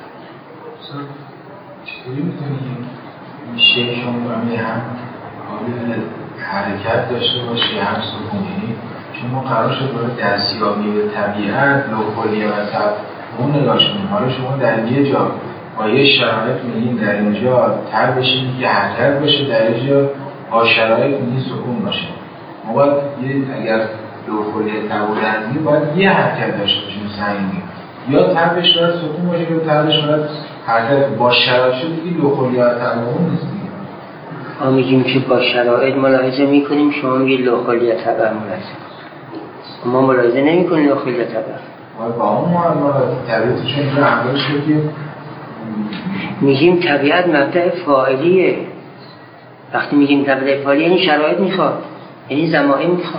[SPEAKER 5] چطوری میتونیم میشه شما هم حال حرکت داشته باشه هم سکونی؟ چون ما قرار شد باید دستیابی به طبیعت لوکلی و اون نگاه کنیم. حالا شما در یه جا با یه شرایط میگین در اینجا تر بشین که حرکت باشه، در اینجا با شرایط میگین سکون باشه. ما باید اگر لوکلی تبودنی باید یه حرکت داشته باشیم سنگی، یا تبش باید سکون باشه یا تبش باید حرکت با شرایط شد دیگه لوکلی ها تبودن نیست دیگه.
[SPEAKER 1] ما میگیم که با شرایط ملاحظه میکنیم، شما میگید لوکلی تبع ملاحظه، ما ملاحظه نمی کنیم لوکلی تبع.
[SPEAKER 5] با اون ما طبیعتشون اینجا عمل شد که
[SPEAKER 1] میگیم طبیعت مبدأ فاعلیه. وقتی میگیم مبدأ فاعلی یعنی شرایط میخواد، یعنی زمانه میخواد.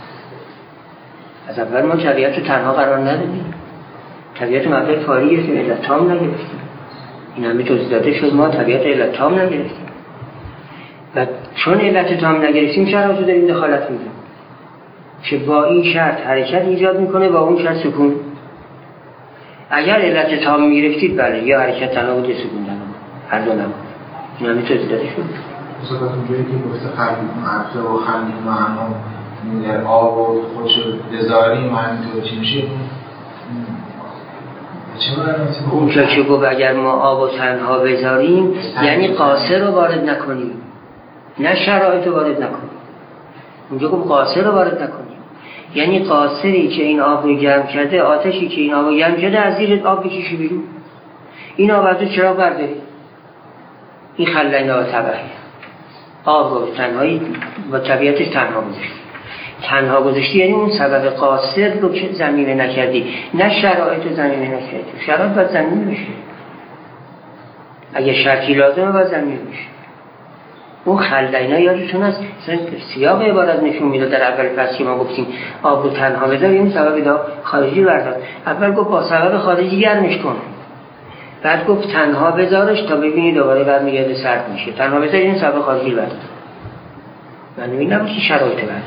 [SPEAKER 1] از اول ما طبیعت رو تنها قرار ندادیم، طبیعت مبدأ فاعلیه که علت تام نگرفتیم. این همه توضیح داده شد، ما طبیعت علت تام نگرفتیم و چون علت تام نگرفتیم شرایط رو داریم دخالت میدیم که با این شرط حرکت ایجاد میکنه، با اون شرط سکون. اگر علت تام میگرفتید بله، یا حرکت تنها بود یا سکون تنها، هر دو نبود. این همه توضیح داده شد.
[SPEAKER 5] مثلا اونجایی که گفته خلیم عبده و خلیم و همون در آب و خودش بذاریم و همینطور چی میشه؟
[SPEAKER 1] اون که گفت اگر ما آب و تنها بذاریم یعنی قاصر رو وارد نکنیم، نه شرایط رو وارد نکنیم. اونجا گفت قاصر رو وارد نکنیم، یعنی قاصری که این آب رو گرم کرده، آتشی که این آب رو گرم کرده از زیر آب بکشی بیرون، این آب از رو چرا برداری؟ این خلاینا و طبعی آب رو تنهایی با طبیعتش تنها گذاشتی. تنها گذاشتی یعنی اون سبب قاصر رو که زمینه نکردی، نه شرایط رو زمینه نکردی. شرایط باید زمینه بشه، اگه شرطی لازمه باید زمینه بشه. اون خلاینا یادتون هست سیاق عبارت نشون میده در اول فصل که ما گفتیم آب رو تنها بذار، این سبب خارجی بردار. اول گفت با سبب خارجی گرمش کن، بعد گفت تنها بذارش تا ببینی دوباره برمیگرده سرد میشه. تنها بذار این سبب خارجی بردار، معنی نبود که شرایط بردار.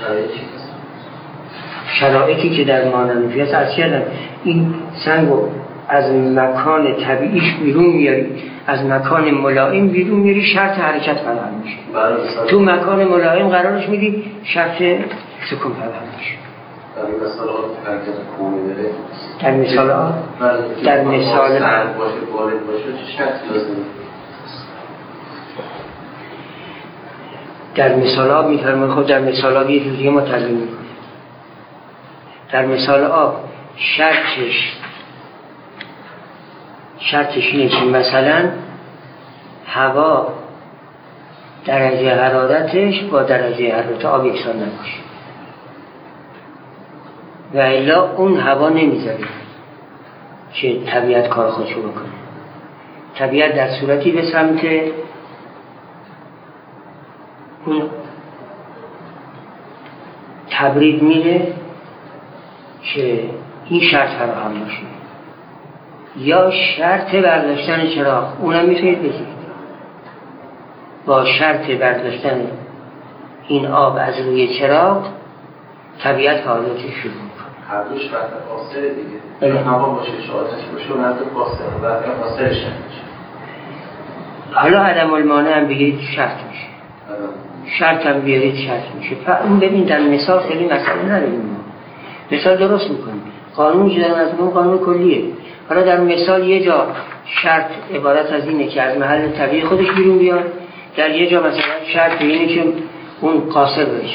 [SPEAKER 1] شرایطی که در مانندی هست از کردن این سنگو از مکان طبیعیش بیرون میاری، از مکان ملائم بیرون میاری، شرط حرکت فراهم میشه. تو مکان ملائم قرارش میدی، شرط سکون فراهم میشه. در مثال آب در مثال
[SPEAKER 2] سرد باشه بارد باشه چه شرطی لازمه؟
[SPEAKER 1] در مثال آب میفرمایید. خب در مثال آب یه جوریه ما تعلیم میکنیم. در مثال آب شرطش اینه که مثلا هوا درجه حرارتش با درجه حرارت آب یکسان نباشه و الا اون هوا نمیذاره که طبیعت کار خودشو بکنه. طبیعت در صورتی به سمت اون تبرید میره که این شرط فراهم باشه، یا شرط برداشتن چراغ، اونم میتونید بگید با شرط برداشتن این آب از روی چراغ طبیعت فعالیتش شروع میکنه.
[SPEAKER 2] هر دو شرط قاصره دیگه، هوا باشه آتش باشه و هر دو قاصره و قاصرش نمیشه.
[SPEAKER 1] حالا عدم المانع هم بگیرید شرط میشه، شرط هم بیارید شرط میشه. اون ببین در مثال خیلی مسئله نداریم، مثال درست میکنیم. قانون جدا از اون قانون کلیه. حالا در مثال یه جا شرط عبارت از اینه که از محل طبیعی خودش بیرون بیاد، در یه جا مثلا شرط اینه که اون قاصر بشه.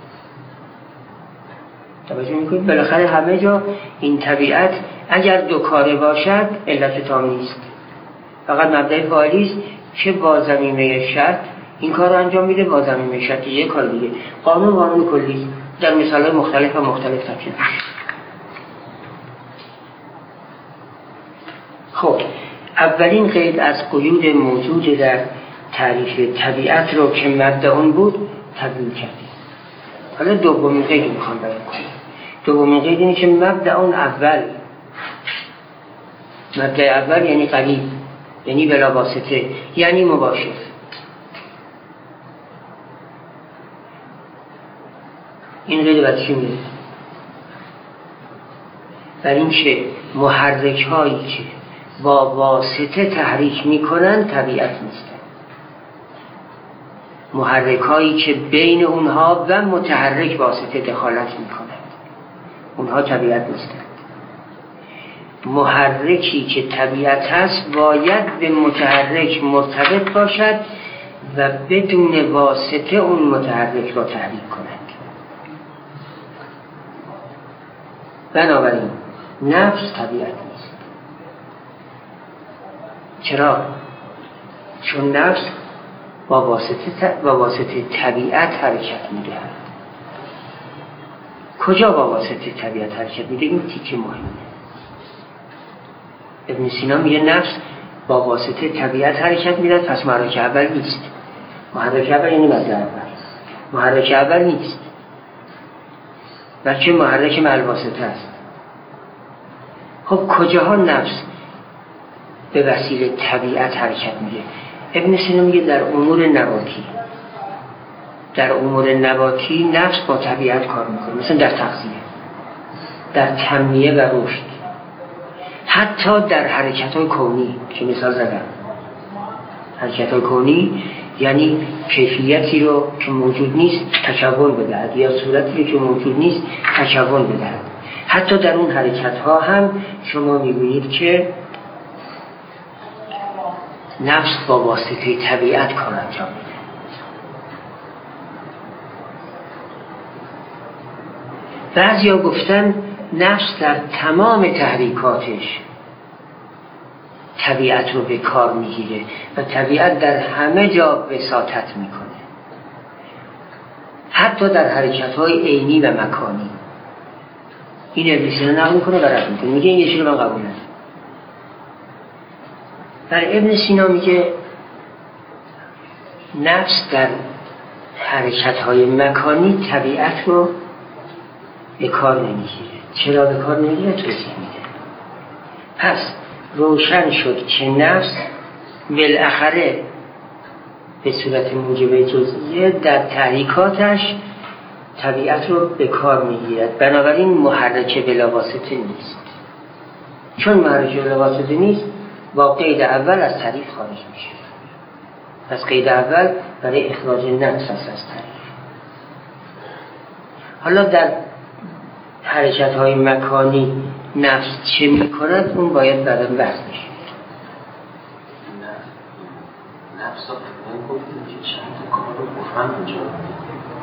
[SPEAKER 1] توجه میکنید؟ بالاخره همه جا این طبیعت اگر دو کاره باشد علت تام نیست، فقط مبدأ فاعلی است که با زمینه شرط این کار رو انجام میده، با زمینه شرط یه کار دیگه. قانون کلی در مثال‌های مختلف و مختلف تفصیل میشه. خب اولین قید از قیود موجود در تعریف طبیعت رو که مبدأ اون بود تبیین کردیم. حالا دومین قید میخوام بیان کنم. دومین قید اینه که مبدأ اون اول یعنی قریب، یعنی بلا واسطه، یعنی مباشر. این قید بعد چی میده؟ بر این که محرک هایی که با واسطه تحریک میکنن طبیعت نیستن. محرک هایی که بین اونها و متحرک واسطه دخالت میکنند اونها طبیعت نیستن. محرکی که طبیعت هست باید به متحرک مرتبط باشد و بدون واسطه اون متحرک را تحریک کند. بنابراین نفس طبیعت نیست. چرا؟ چون نفس با واسطه طبیعت حرکت می‌دهد. کجا با واسطه طبیعت حرکت می‌ده؟ این تیکه مهمه. ابن سینا میگه نفس با واسطه طبیعت حرکت می‌دهد، پس محرک اول نیست. محرک اول یعنی ماده اول. محرک اول نیست. بلکه محرک مع الواسطه است. خب کجاها نفس به وسیله طبیعت حرکت میده؟ ابن سینا میگه در امور نباتی. در امور نباتی نفس با طبیعت کار میکنه، مثلا در تغذیه، در تنمیه و رشد، حتی در حرکت‌های کونی که مثال زدم. حرکت‌های کونی یعنی کیفیتی رو که موجود نیست تکون بدهد یا صورتی رو که موجود نیست تکون بدهد. حتی در اون حرکت‌ها هم شما می‌بینید که نفس با واسطه طبیعت کار انجام میده. بعضیا گفتن نفس در تمام تحریکاتش طبیعت رو به کار میگیره و طبیعت در همه جا وساطت میکنه، حتی در حرکت‌های عینی و مکانی. این ابن سینا نقل میکنه و رد میکنه، میگه این یه چیز من قبول ندارم. در ابن سینا میگه نفس در حرکت‌های مکانی طبیعت رو به کار نمیگیره. چرا به کار نمیگیره؟ توضیح میده. پس روشن شد که نفس بالاخره به صورت موجب جزئیه در تحریکاتش طبیعت رو به کار میگیرد. بنابراین محرک بلا واسطه نیست. چون محرک بلا واسطه نیست با قید اول از تعریف خارج میشه. پس قید اول برای اخراج نفس است از تعریف. حالا در حرکت‌های مکانی نفس چه می‌کند اون باید بعدا بحث بشه.
[SPEAKER 2] نفس رو من گفتیم که چند کار رو بفهم انجام میده.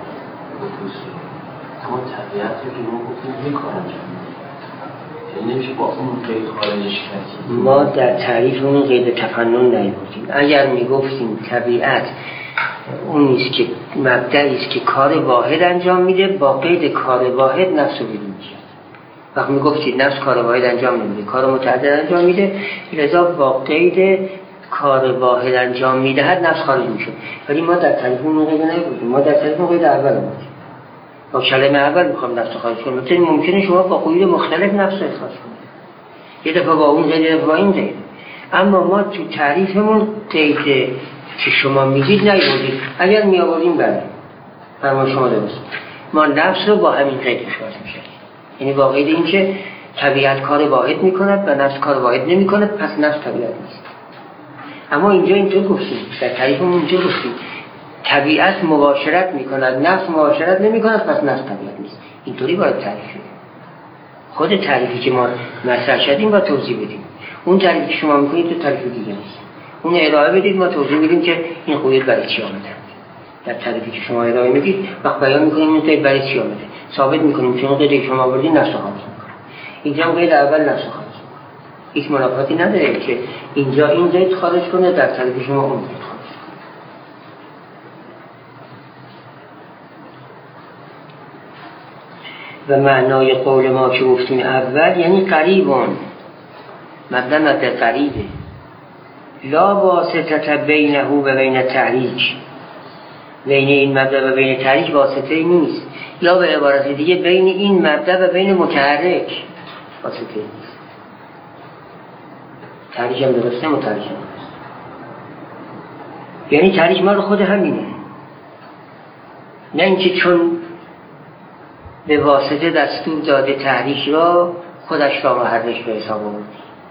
[SPEAKER 2] اما طبیعت رو که ما گفتیم یک کار انجام میده. یعنی نمیشه با اون قید خارجش کردیم.
[SPEAKER 1] ما در تعریف اون قید تفنن نیاوردیم. اگر میگفتیم طبیعت اون نیست که مبدأی است که کار واحد انجام میده، با قید کار واحد نفس رو بیرون میشه. وقتی میگفتید نفس کار واحد انجام نمیده، کار متعدد انجام میده، لذا با قید کار واحد انجام میدهد نفس خارج میشه. ولی ما در تعریف اون قید نیاوردیم. ما در تعریف اون قید اول آوردیم. با کلمه اول میخوام نفس خارج کنیم. مثلا ممکنه شما با قید مختلف نفس رو اخراج کنید. یه دفعه با اون قید، یه دفعه با این قید. اما ما تو تعریفمون قید که شما میگید نیاوردید. اگر میآوردیم بله. فرمان شما درست. ما نفس رو با همین قید اخراج میشه. یعنی با قید این که طبیعت کار واحد میکند و نفس کار واحد نمیکند، پس نفس طبیعت نیست. اما اینجا اینطور گفتیم، در تعریفمون اینجا گفتیم طبیعت مباشرت میکند، نفس مباشرت نمیکند، پس نفس طبیعت نیست. اینطوری باید تعریف شد. خود تعریفی که ما مطرح کردیم با توضیح بدیم. اون تعریفی که شما میکنید تو تعریف دیگه نیست. اون ارائه بدید، ما توضیح میدیم که این قید برای چی آمده. در تعریفی که شما ارائه میدید وقت بیان میکنیم این قید برای چی آمده. ثابت میکنیم چون قیدی شما آوردید نفس خارج میکنه. اینجا قید اول نفس خارج میکنه. هیچ منافاتی نداره که اینجا این قید خارج کنه، در تعریف شما اون قید خارج کنه. و معنای قول ما که گفتیم اول یعنی قریبون، مبدأ قریبه، لا واسطه بینه و بین تحریک. بین این مبدأ و بین تحریک واسطه نیست، یا به عبارت دیگه بین این مبدأ و بین متحرک واسطه نیست. تحریک هم درسته، متحرک هم درسته. یعنی تحریک مال خود همینه، نه اینکه چون به واسطه دستور داده تحریک را خودش را محرک به حساب آورد.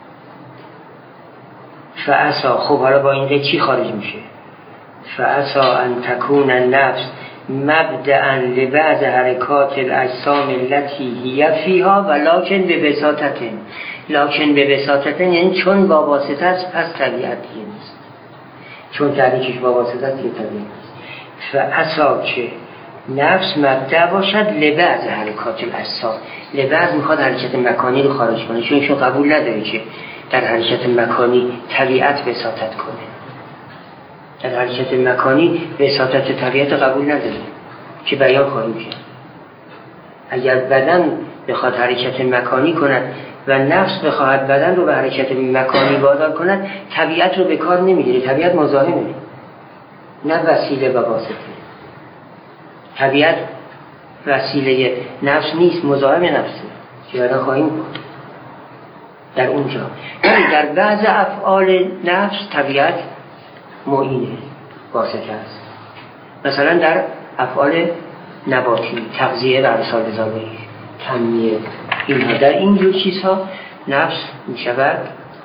[SPEAKER 1] فعسا، خب حالا با این چی خارج میشه؟ فعسا ان تکون النفس مبدأ لبعض حرکات الاجسام التي هي فيها ولكن بواسطة. لکن به وساطت یعنی چون با واسطه است پس طبیعت دیگه نیست، چون تحریکش با واسطه است دیگه طبیعت نیست. فعسا که نفس مبدأ باشد لبعض حرکات الاجسام. لبعض میخواد حرکت مکانی رو خارج کنه، چون قبول نداره که در حرکت مکانی طبیعت وساطت کنه. در حرکت مکانی وساطت طبیعت قبول نداره که بیان خواهیم کرد. اگر بدن بخواد حرکت مکانی کند و نفس بخواهد بدن رو به حرکت مکانی وادار کند، طبیعت رو به کار نمیگیره. طبیعت مزاحمه، نه وسیله و واسطه. طبیعت وسیله نفس نیست، مزاحم نفسه که بعدا خواهیم بود در اونجا. ولی در بعض افعال نفس طبیعت معینه، واسطه است. مثلا در افعال نباتی، تغذیه و ارسال غذایی، تنمیه، اینها در این جور چیزها نفس می شود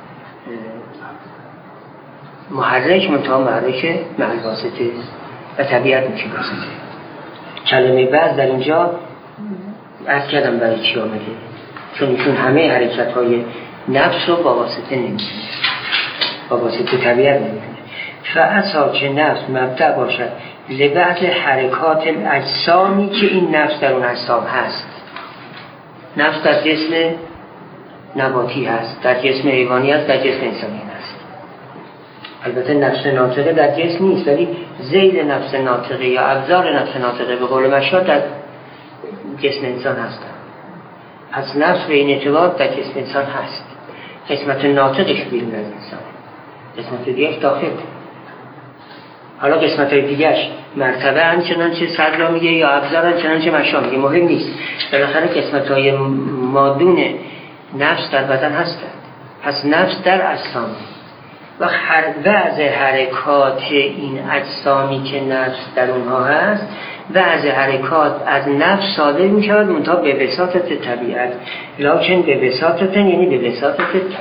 [SPEAKER 1] محرک، منتها محرک مع واسطه و طبیعت میشه واسطه. کلمه بعض در اینجا عرض کردم برای چی آمده، چون همه حرکت های نفس رو با واسطه نمیشه، با واسطه طبیعت نمیشه. فعسا که نفس مبدأ باشد لبعض حرکات اجسامی که این نفس در اون اجسام هست. نفس در جسم نباتی هست، در جسم حیوانی هست، در جسم انسانی هست. البته نفس ناطقه در جسم نیست، ولی ذیل نفس ناطقه یا ابزار نفس ناطقه به قول مشهور در جسم انسان هستند. از نفس به این اعتبار در جسم انسان هست. قسمت ناطقش بیرون از انسان، قسمت دیگرش داخل. حالا قسمت های دیگرش مرتبه همچنان چه صدر میگه یا ابزار همچنان چه مشا میگه، مهم نیست. بالاخره قسمت های مادون نفس در بدن هستند. پس نفس در اجسام و بعض حرکات این اجسامی که نفس در اونها هست، بعض حرکات از نفس صادر می شود منتها به وساطت طبیعت. لکن به وساطت یعنی به وساطت طبیعت.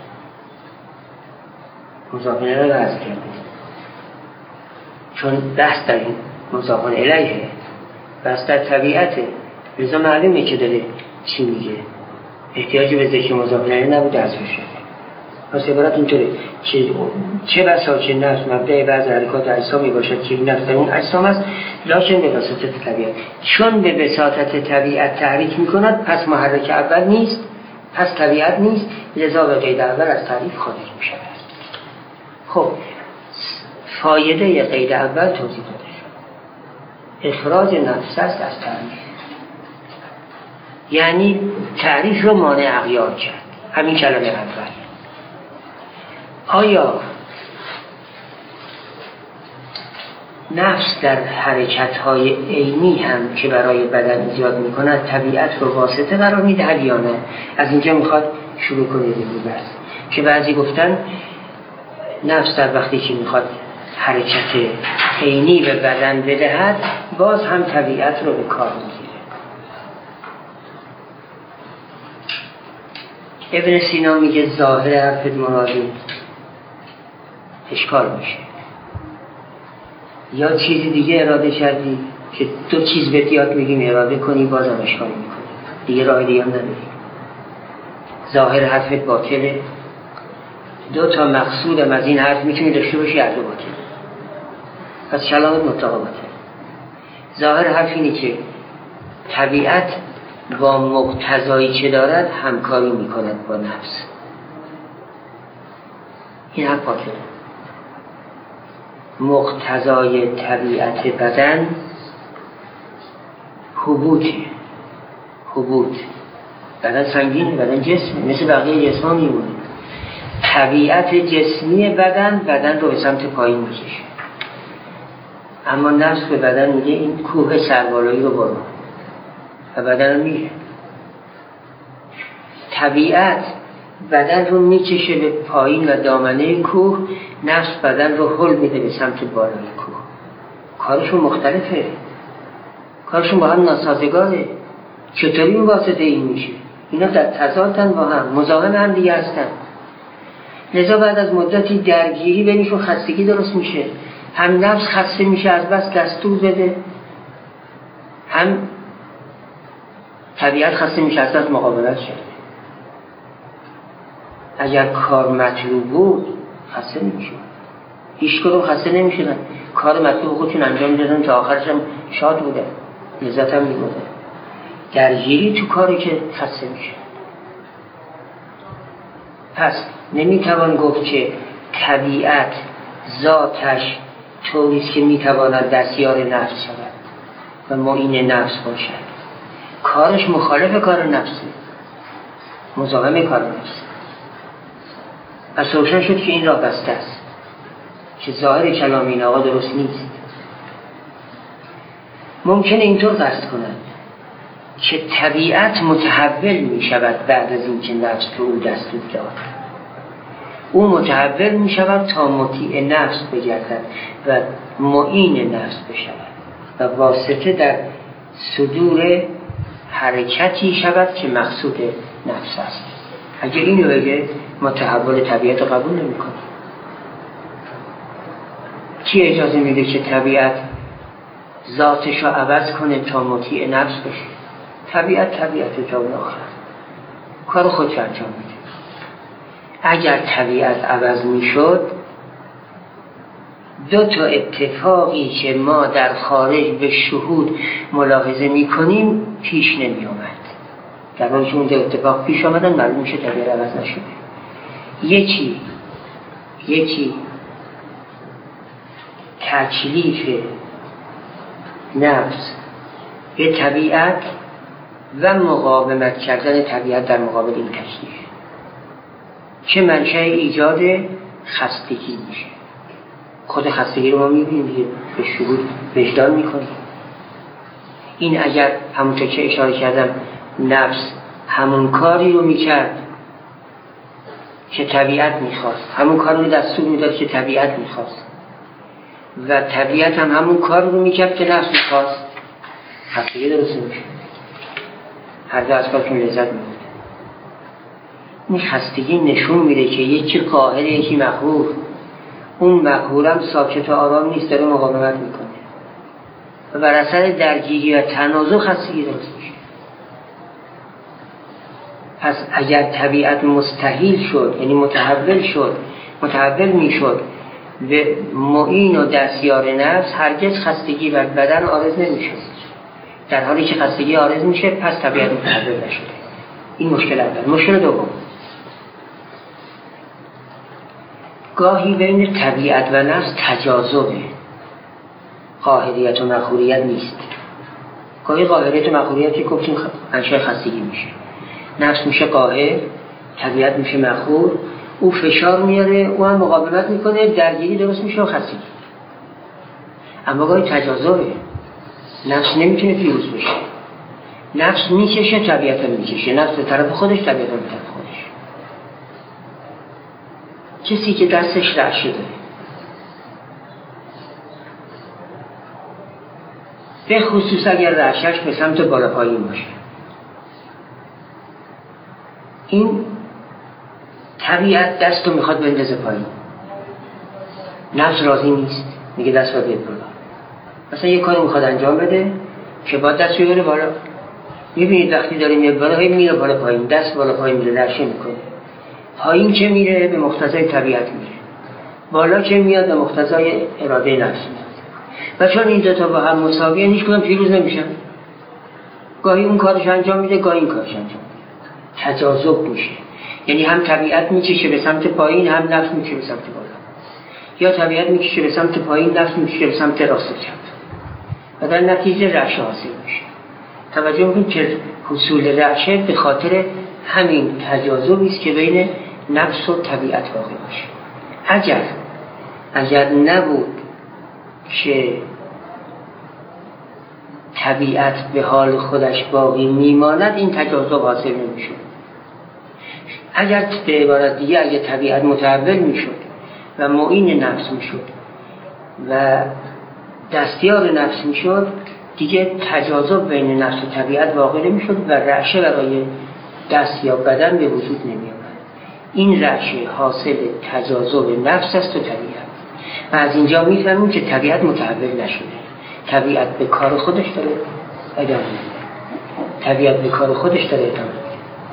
[SPEAKER 1] مضافه رو عرض کرده چون بحث در این مضافه الیه، بحث در طبیعته، لذا معلومه که داره چی میگه، احتیاجی به ذکر مضافه الیه نبوده از بشه. پس عبارت اینطوره چه بسا که نفس مبدأ بعض حرکات اجسامی باشد که این نفس در اون اجسام است، لکن به وساطت طبیعت. چون به وساطت طبیعت تحریک میکند پس محرک اول نیست، پس طبیعت نیست، لذا به قید اول از تعریف خارج میشود. خب فایده قید اول توضیح داده شد. اخراج نفس است از تعریف، یعنی تعریف رو مانع اغیار کرد. همین کلمه اول. آیا نفس در حرکت‌های عینی هم که برای بدن ایجاد می‌کند طبیعت رو واسطه قرار می‌دهد یا نه؟ از اینجا می‌خواد شروع کنه این بحث که بعضی گفتن نفس در وقتی که می‌خواد حرکت عینی به بدن بدهد باز هم طبیعت رو به کار می‌گیره. ابن سینا میگه ظاهر حرف مرادی اشکال میشه، یا چیزی دیگه اراده کردی که دو چیز بهت یاد میگیم اراده کنی بازم اشکال میکنی، دیگه راه دیگه هم نداری. ظاهر حرفت باطله، دو تا مقصودم از این حرف میتونی داشته باشی، هر دو باطله، پس کلامت مطلقا باطله. ظاهر حرف اینه که طبیعت با مقتضایی که دارد همکاری میکند با نفس، این حرف باطله. مقتضای طبیعت بدن حبوط بدن سنگین، بدن جسم مثل بقیه جسمان میمونه. طبیعت جسمی بدن رو به سمت پایین میکشه، اما نفس به بدن میگه این کوه سربالایی رو برو و بدن رو میگه. طبیعت بدن رو میکشه به پایین و دامنه کوه، نفس بدن رو هل میده به سمت بالای کوه. کارشون مختلفه، کارشون با هم ناسازگاره. چطوری این واسطه این میشه؟ اینا در تضادن با هم، مزاحم هم دیگه هستن. لذا بعد از مدتی درگیری بینشون خستگی درست میشه، هم نفس خسته میشه از بس دستور بده، هم طبیعت خسته میشه از بس مقاومت شده. اگر کار مطلوب بود خسته نمیشه، هیچ کدوم خسته نمیشدن، کار مطلوب خودشون انجام میدادن تا آخرش هم شاد بوده، لذت هم میبوده. درگیری تو کاری که خسته میشه. پس نمیتوان گفت که طبیعت ذاتش طوریست که میتواند دستیار نفس شود و معین نفس باشد. کارش مخالف کار نفسه، مزاحم کار نفسه. پس روشن شد که این راه بسته است، که ظاهر کلام این آقا درست نیست. ممکنه اینطور قصد کنند که طبیعت متحول می شود بعد از این که نفس به او دستور داد. او متحول می شود تا مطیع نفس بگردد و معین نفس بشود و واسطه در صدور حرکتی شود که مقصود نفس است. اگه اینو بگه ما تحول طبیعت رو قبول نمی کنیم. کی اجازه میده که طبیعت ذاتش رو عوض کنه تا مطیع نفس بشه؟ طبیعت تا آخر کار خودش انجام میده. اگر طبیعت عوض میشد، دو تا اتفاقی که ما در خارج به شهود ملاحظه میکنیم پیش نمی آمد. در حالی که اون دو اتفاق پیش آمدن معلوم میشه طبیعت عوض نشده. یکی تکلیف نفس به طبیعت و مقاومت کردن طبیعت در مقابل این تکلیف که منشأ ایجاد خستگی میشه. خود خستگی رو ما میبینیم دیگه، به شهود وجدان میکنیم. این اگر همونطور که اشاره کردم نفس همون کاری رو میکرد که طبیعت میخواست، همون کار رو دستور میداد که طبیعت میخواست و طبیعت هم همون کار رو میکرد که نفس میخواست، خستگی درست میشه. هر دو از کارشون لذت میبود. این خستگی نشون میده که یکی قاهر یکی مقهور. اون مقهورم ساکت و آرام نیست، داره مقاومت میکنه و بر اثر درگیری و تنازع خستگی درست میشه. پس اگر طبیعت مستحیل شد، یعنی متحول میشد به معین و دستیار نفس، هرگز خستگی بر بدن عارض نمیشد. در حالی که خستگی عارض میشه، پس طبیعت متحول نشده. این مشکل اول. مشکل دوم، گاهی بین طبیعت و نفس تجاذبه، قاهریت و مقهوریت نیست. گاهی قاهریت و مقهوریت که گفتیم منشأ خستگی میشه. نفس میشه قاهر، طبیعت میشه مقهور، او فشار میاره، او هم مقاومت میکنه، درگیری درست میشه و خستگی. اما گاهی تجاذبه، نفس نمیتونه پیروز بشه. نفس میکشه، طبیعت هم میکشه. نفس به طرف خودش، طبیعت هم به طرف خودش. کسی که دستش رعشه داره، به خصوص اگر رعشهش به سمت بالا پایین باشه، این طبیعت دست رو میخواد بندازه پایین، نفس راضی نیست، میگه دست رو بیاد بالا. مثلا یه کاری میخواد انجام بده که باید دست رو بره بالا. میبینید وقتی داره میاد بالا، هی میره بالا پایین، دست بالا پایین میره، رعشه میکنه. پایین که میره به مقتضای طبیعت میره، بالا که میاد به مقتضای اراده نفس میاد. و چون این دوتا با هم مساویه، هیچ کدوم پیروز نمیشن. گاهی اون کارش انجام میده، گاهی این کارش انجام میده. تجاذب میشه، یعنی هم طبیعت میکشه به سمت پایین، هم نفس میکشه به سمت بالا. یا طبیعت میکشه به سمت پایین، نفس میکشه به سمت راست و چپ و در نتیجه رعشه حاصل میشه. توجه میکنید که حصول رعشه به خاطر همین تجاذبی است که بین نفس و طبیعت واقع باشه. اگر نبود که طبیعت به حال خودش باقی میماند، این تجاذب حاصل نمیشد. اگر به عبارت دیگه، اگر طبیعت متحول میشد و معین نفس میشد و دستیار نفس میشد، دیگه تجاذب بین نفس و طبیعت واقع نمیشد و رعشه برای دست یا بدن به وجود نمی‌آورد. این رعشه حاصل تجاذب نفس است و طبیعت. و از اینجا می‌فهمیم که طبیعت متحول نشده. طبیعت به کار خودش داره ادامه میده. طبیعت به کار خودش داره ادامه میده.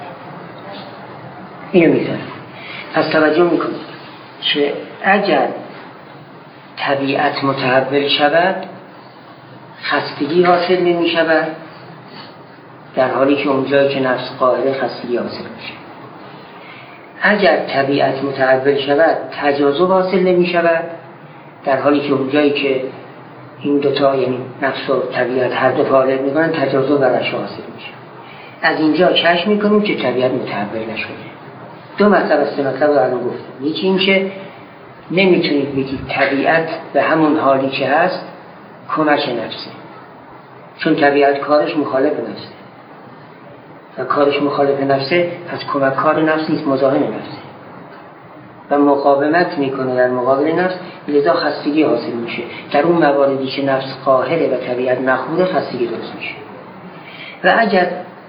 [SPEAKER 1] اینو می‌فهمیم. پس توجه می‌کنید که اگر طبیعت متحول شود خستگی حاصل نمی شود، در حالی که اونجایی که نفس قاهره خستگی حاصل میشه. اگر طبیعت متحول شود تجاذب حاصل نمی شود، در حالی که اونجایی که این دوتا یعنی نفس و طبیعت هر دو فعالیت میکنن تجاذب برش حاصل میشه. از اینجا کشف میکنیم که طبیعت متحول نشده. دو مطلب است، مطلب رو الان گفتم. یکی این که نمیتونید بگید طبیعت به همون حالی که هست کمک نفسه، چون طبیعت کارش مخالف نفسه و کارش مخالف نفسه، پس کمک کار نفس نیست، مزاحم نفسه و مقاومت میکنه در مقابل نفس، لذا خستگی حاصل میشه. در اون مواردی که نفس قاهره و طبیعت مخوره خستگی درست میشه. و اگر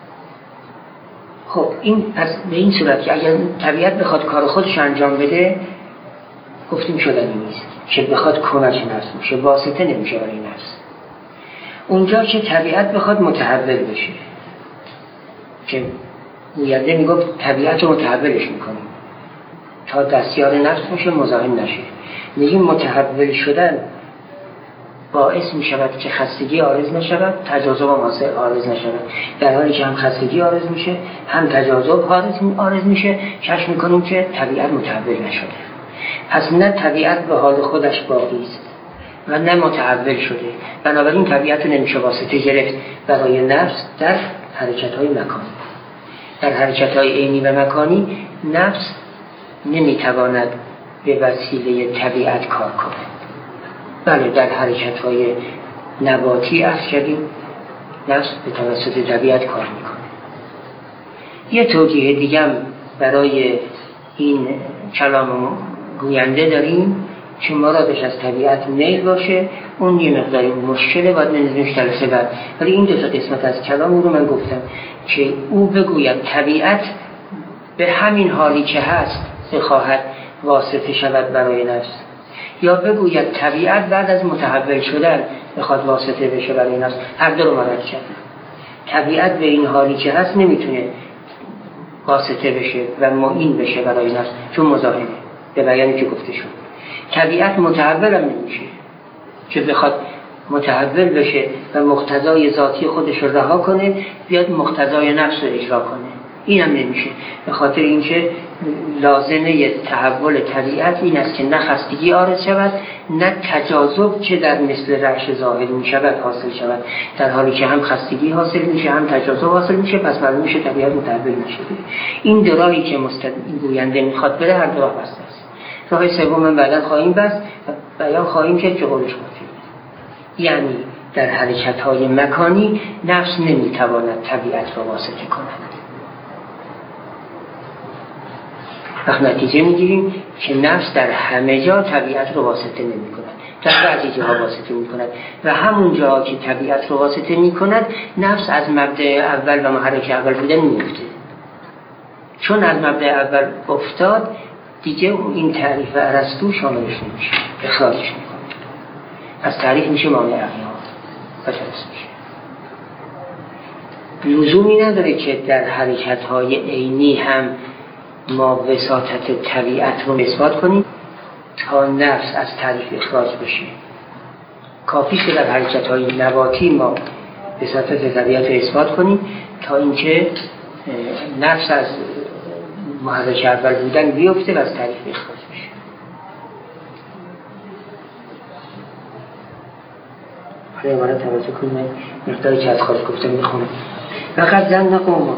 [SPEAKER 1] خب این پس به این صورت که اگر طبیعت بخواد کار خودش انجام بده گفتیم شدنی نیست، که بخواد کمک نفس میشه، واسطه نمیشه برای نفس. اونجا که طبیعت بخواد متحول بشه، که گوینده میگفت طبیعت رو متحولش میکنیم تا دستیار نفس میشه، مزاحم نشه. میگیم متحول شدن باعث میشود که خستگی عارض نشود، تجاذب هم عارض نشود. در حالی که هم خستگی عارض میشه هم تجاذب عارض میشه، کشف میکنیم که طبیعت متحول نشده. پس نه طبیعت به حال خودش باقی است و نه متحول شده. بنابراین طبیعت رو نمیشه واسطه گرفت برای نفس در حرکت‌های مکانی. در حرکت‌های عینی و مکانی نفس نمیتواند به وسیله طبیعت کار کنه. بله در حرکت‌های نباتی عرض کردیم نفس به توسط طبیعت کار میکنه. یه توجیه دیگه برای این کلام گوینده داریم که مرادش از طبیعت میل باشه. اون یه مقداری مشکله، باید بنظرش جلسه بعد. ولی این دو تا قسمت از کلام رو من گفتم که او بگوید طبیعت به همین حالی که هست بخواهد واسطه شود برای نفس، یا بگوید طبیعت بعد از متحول شدن بخواد واسطه بشه برای نفس. هر دو رو مراد کرد. طبیعت به این حالی که هست نمیتونه واسطه بشه و معین بشه برای نفس، چون مزاحمه به بیانی که گفته شد. طبیعت متحول هم نمیشه که بخواد متحول بشه و مقتضای ذاتی خودش رو رها کنه بیاد مقتضای نفس رو اجرا کنه. این هم نمیشه، به خاطر اینکه لازمه تحول طبیعت این است که نه خستگی عارض شود نه تجاذب که در مثل رعش ظاهر می شود حاصل شود. در حالی که هم خستگی حاصل میشه هم تجاذب حاصل میشه، پس معلوم میشه طبیعت متحول نشده. این دو راهی که گوینده میخواد بره هر دو راه بسته است. راه سوم بعداً خواهیم بست و بیان خواهیم که چه قولش باشه. یعنی در حرکت‌های مکانی نفس نمیتواند طبیعت را واسطه کند. وقت نتیجه میگیریم که نفس در همه جا طبیعت رو واسطه نمی کند، در بعضی جاها واسطه می کند و همون جاها که طبیعت رو واسطه می کند نفس از مبدأ اول و محرک اول بودن میفته. چون از مبدأ اول افتاد دیگه این تعریف ارسطو شاملش نمیشه، اخراجش میکنه. از تعریف میشه مانع اقیام و ترس میشه. لزومی نداره که در حرکت‌های عینی هم ما وساطت طبیعت رو اثبات کنیم تا نفس از تعریف اخراج بشه. کافی که در حرکت‌های نباتی ما وساطت طبیعت رو اثبات کنیم تا اینکه نفس از محرک اول بودن بیفته و از تعریف اخراج بشه. حالا باید توجه کنیم مقداری که از خارج گفتم میخونم. فقط زن قوم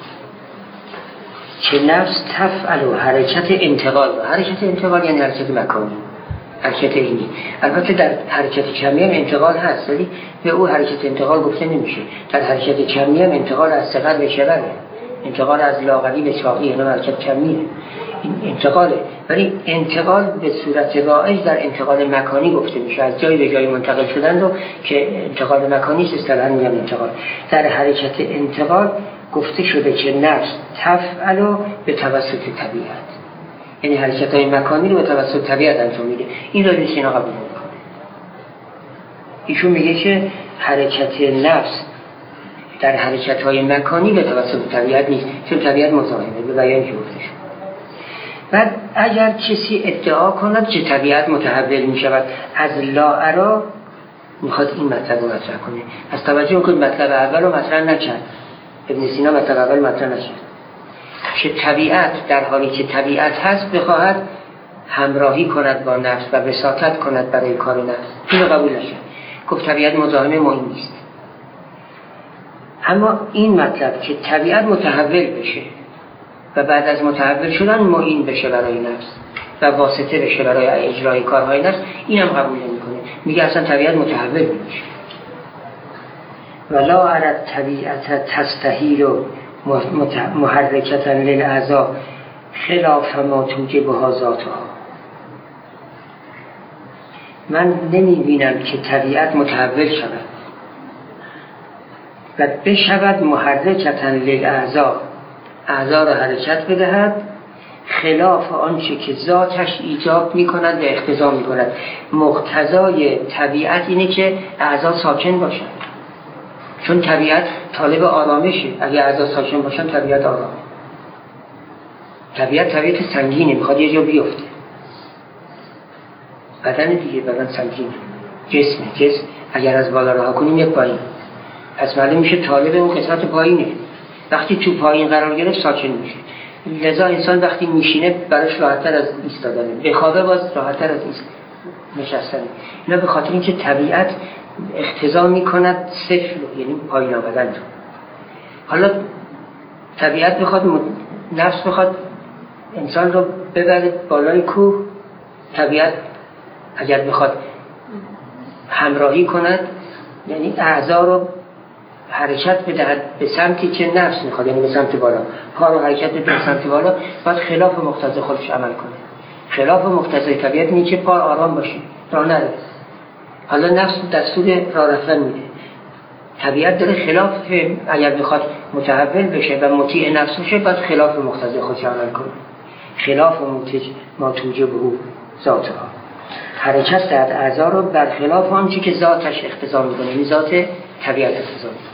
[SPEAKER 1] که نفس تفعل و حرکت انتقال. حرکت انتقال یعنی حرکت مکانی، حرکت اینی. البته در حرکت کمی هم انتقال هست ولی به او حرکت انتقال گفته نمیشه. در حرکت کمی هم انتقال از ثقل به شبره، انتقال از لاغری به چاقی، یعنی حرکت کمیه، این انتقاله. ولی انتقال به صورت رایج در انتقال مکانی گفته میشه، از جای به جای منتقل شدن رو که انتقال مکانی است اصطلاحاً میگن انتقال. در حرکت انتقال گفته شده که نفس تفعل به توسط طبیعت، یعنی حرکت‌های مکانی رو به توسط طبیعت انجام میده. این را ابن سینا قبول نمی‌کنه. ایشون میگه که حرکت نفس در حرکت‌های مکانی به توسط طبیعت نیست، چون طبیعت مزاحمه به بیان که گفته شد. بعد اگر کسی ادعا کند که طبیعت متحول می‌شود از لاعرا، میخواد این مطلب رو مطرح کنه. از توجه کنید مطلب اول رو مطرح نکرد. ابن سینا مطلب اول مطرح نکرد که طبیعت در حالی که طبیعت هست بخواهد همراهی کند با نفس و وساطت کند برای کار نفس. اینو قبول نشد. گفت طبیعت مزاحم ما این نیست. اما این مطلب که طبیعت متحول بشه و بعد از متحول شدن معین بشه برای نفس و واسطه بشه برای اجرای کارهای نفس، اینم قبول نمی‌کنه. میگه اصلا طبیعت متحول نمیشه. ولا ارد طبیعت تستحیل محرکتا للاعضاء خلاف ما توجبها ذاتها. من نمی‌بینم که طبیعت متحول شود و بشود محرکتا للاعضاء، اعضا را حرکت بدهد خلاف آنچه که ذاتش ایجاب می‌کند و اقتضا می‌کند. مقتضای طبیعت اینه که اعضا ساکن باشند، چون طبیعت طالب آرامشه. اگه اعضا ساکن باشن طبیعت آرامه. طبیعت سنگینه، میخواد یه جا بیفته. بدن دیگه بدن سنگینه، جسم اگر از بالا رها کنیم یک پایین، پس معلوم میشه طالب اون قسمت پایینه. وقتی تو پایین قرار گرفت ساکن میشه. لذا انسان وقتی میشینه براش راحت‌تر از ایستادنه، بخوابه باز راحت‌تر از نشستنه. اینا به خاطر اینکه طبیعت اقتضا میکند صفر، یعنی پایین آمدن رو. حالا طبیعت بخواد نفس بخواد انسان رو ببره بالای کوه، طبیعت اگر بخواد همراهی کند یعنی اعضا رو حرکت بدهد به سمتی که نفس میخواد، یعنی به سمت بالا، پا رو حرکت بده به سمت بالا، باید خلاف مقتضای خودش عمل کنه. خلاف مقتضای طبیعت اینه که پا آرام باشه، راه نره. حالا نفس دستور راه رفتن میده. طبیعت داره خلاف، اگر بخواد متحول بشه و مطیع نفس بشه باید خلاف مقتضای خودش عمل کنه. خلاف ما توجبه ذاتها، حرکت دهد اعضا رو برخلاف آنچه که ذاتش اقتضا میکنه، این ذات طبیعت اقتضا میکنه.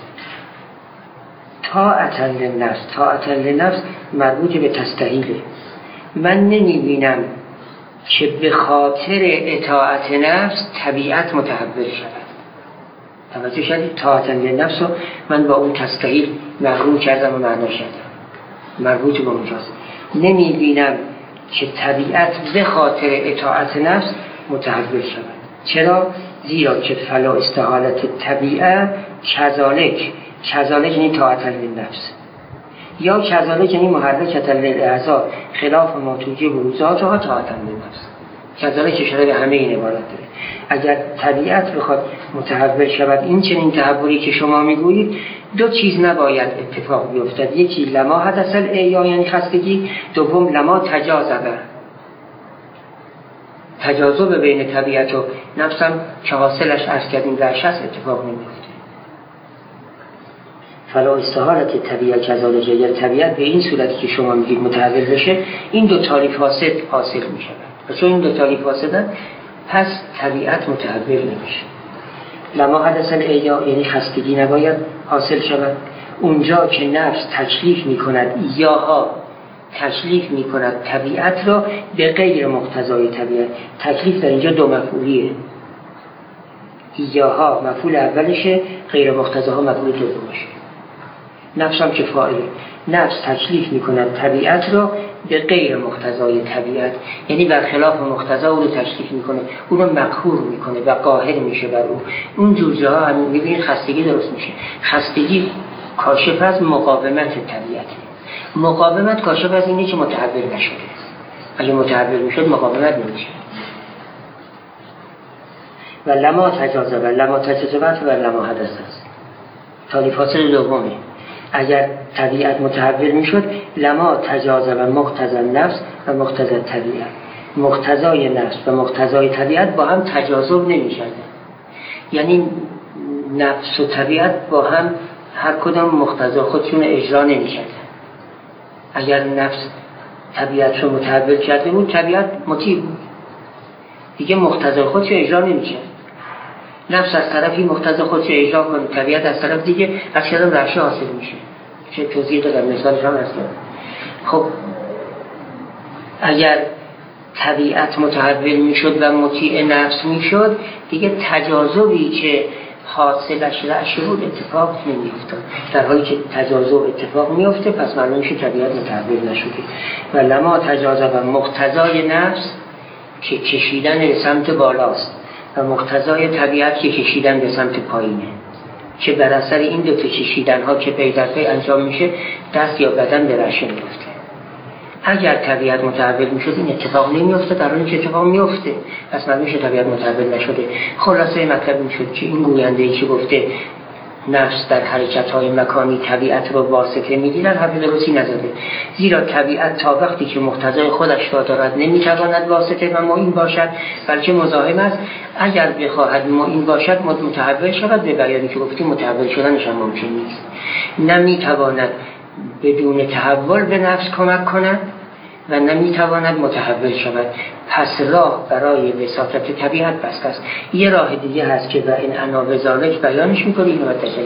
[SPEAKER 1] طاعتا لنفس مربوط به تستحیله. من نمیبینم که به خاطر اطاعت نفس طبیعت متحول شود. توجه شدید؟ طاعتا لنفس رو من با اون تستحیل مغرور کردم و معنا کردم، مربوط به اونجاست. نمیبینم که طبیعت به خاطر اطاعت نفس متحول شود. چرا؟ زیرا که فلا استحالت طبیعت کذالک یعنی طاعتا للنفس، یا کذالک یعنی محرکتا للاعضاء خلاف ما توجب ذاتها طاعتا للنفس. کذالک اشاره به همه این عبارت داره. اگر طبیعت بخواد متحول شود، این چنین تحولی که شما میگویید، دو چیز نباید اتفاق بیفتد. یکی لما حدث الاعیا یعنی خستگی، دوم لما تجاذب بین طبیعت و نفسم که حاصلش عرض کردیم در شخص اتفاق نمیفته. فلا استحالت طبیعت کذالک، اگر طبیعت به این صورتی که شما میگید متحول بشه، این دو تاریف فاسد حاصل میشه. پس این دو تاریف فاسدن، پس طبیعت متحول نمیشه. لما حدث الاعیا یعنی خستگی نباید حاصل شود. اونجا که نفس تکلیف میکند یاها تکلیف میکند طبیعت را به غیر مقتضای طبیعت. تکلیف در اینجا دو مفعولیه. یاها مفعول اولشه، غیر مقتضاها مفعول دومشه. نفس هم که فاعله. نفس تکلیف میکند طبیعت را به غیر مقتضای طبیعت، یعنی برخلاف مقتضا او رو تکلیف میکنه، او رو مقهور میکنه و قاهر میشه بر او. اون جور جاها هم میبینید خستگی درست میشه. خستگی کاشف از مقاومت طبیعت. مقاومت کاشف از اینه که متحول نشده. اگه متحول میشد مقاومت نمیشه. و لما تجاذب و لما حدث است. تالیف حاصل دومه. اگر طبیعت متحول میشد، لما تجاذب مقتضی نفس و مقتضی طبیعت، مقتضای نفس و مقتضای طبیعت با هم تجاذب نمیشن. یعنی نفس و طبیعت با هم هر کدام مقتضا خودشون اجرا نمی‌کردن. اگر نفس طبیعت رو متحول کرده بود، طبیعت مطیع بود، دیگه مقتضا خودش رو اجرا نمی‌کرد. نفس از طرفی مقتضا خودش رو اجرا کنه، طبیعت از طرف دیگه از کدام رشته حاصل میشه. چه توضیح دادم، مثالش هم هست. خب اگر طبیعت متحول میشد و مطیع نفس میشد، دیگه تجاذبی که حاصلش رعشه بود اتفاق نمیافتاد. در حالی که تجاذب اتفاق میفته، پس معلوم میشه طبیعت متحول نشده. و لما تجاذب مقتضای نفس که کشیدن به سمت بالاست و مقتضای طبیعت که کشیدن به سمت پایینه، که بر اثر این دو تا کشیدن ها که پی در پی انجام میشه، دست یا بدن به رعشه میفته. اگر طبیعت متحول میشد این اتفاق نمیفته، در حالی که اتفاق میفته، پس معلوم میشه طبیعت متحول نشده. خلاصه مطلب این شد که این گوینده‌ای که گفته نفس در حرکت‌های مکانی طبیعت رو واسطه می‌گیرد، حرف درستی نزده. زیرا طبیعت تا وقتی که مقتضای خودش را دارد نمی‌تواند واسطه و معین باشد، بلکه مزاحم است. اگر بخواهد معین باشد متحول شود، به بیانی که گفتیم متحول شدنش هم ممکن نیست. نمی‌تواند بدون تحول به نفس کمک کند و نمی‌تواند متحول شود. پس راه برای وساطت طبیعت بسته است. یه راه دیگه هست که و این انا و ذالک بیانش می‌کنیم و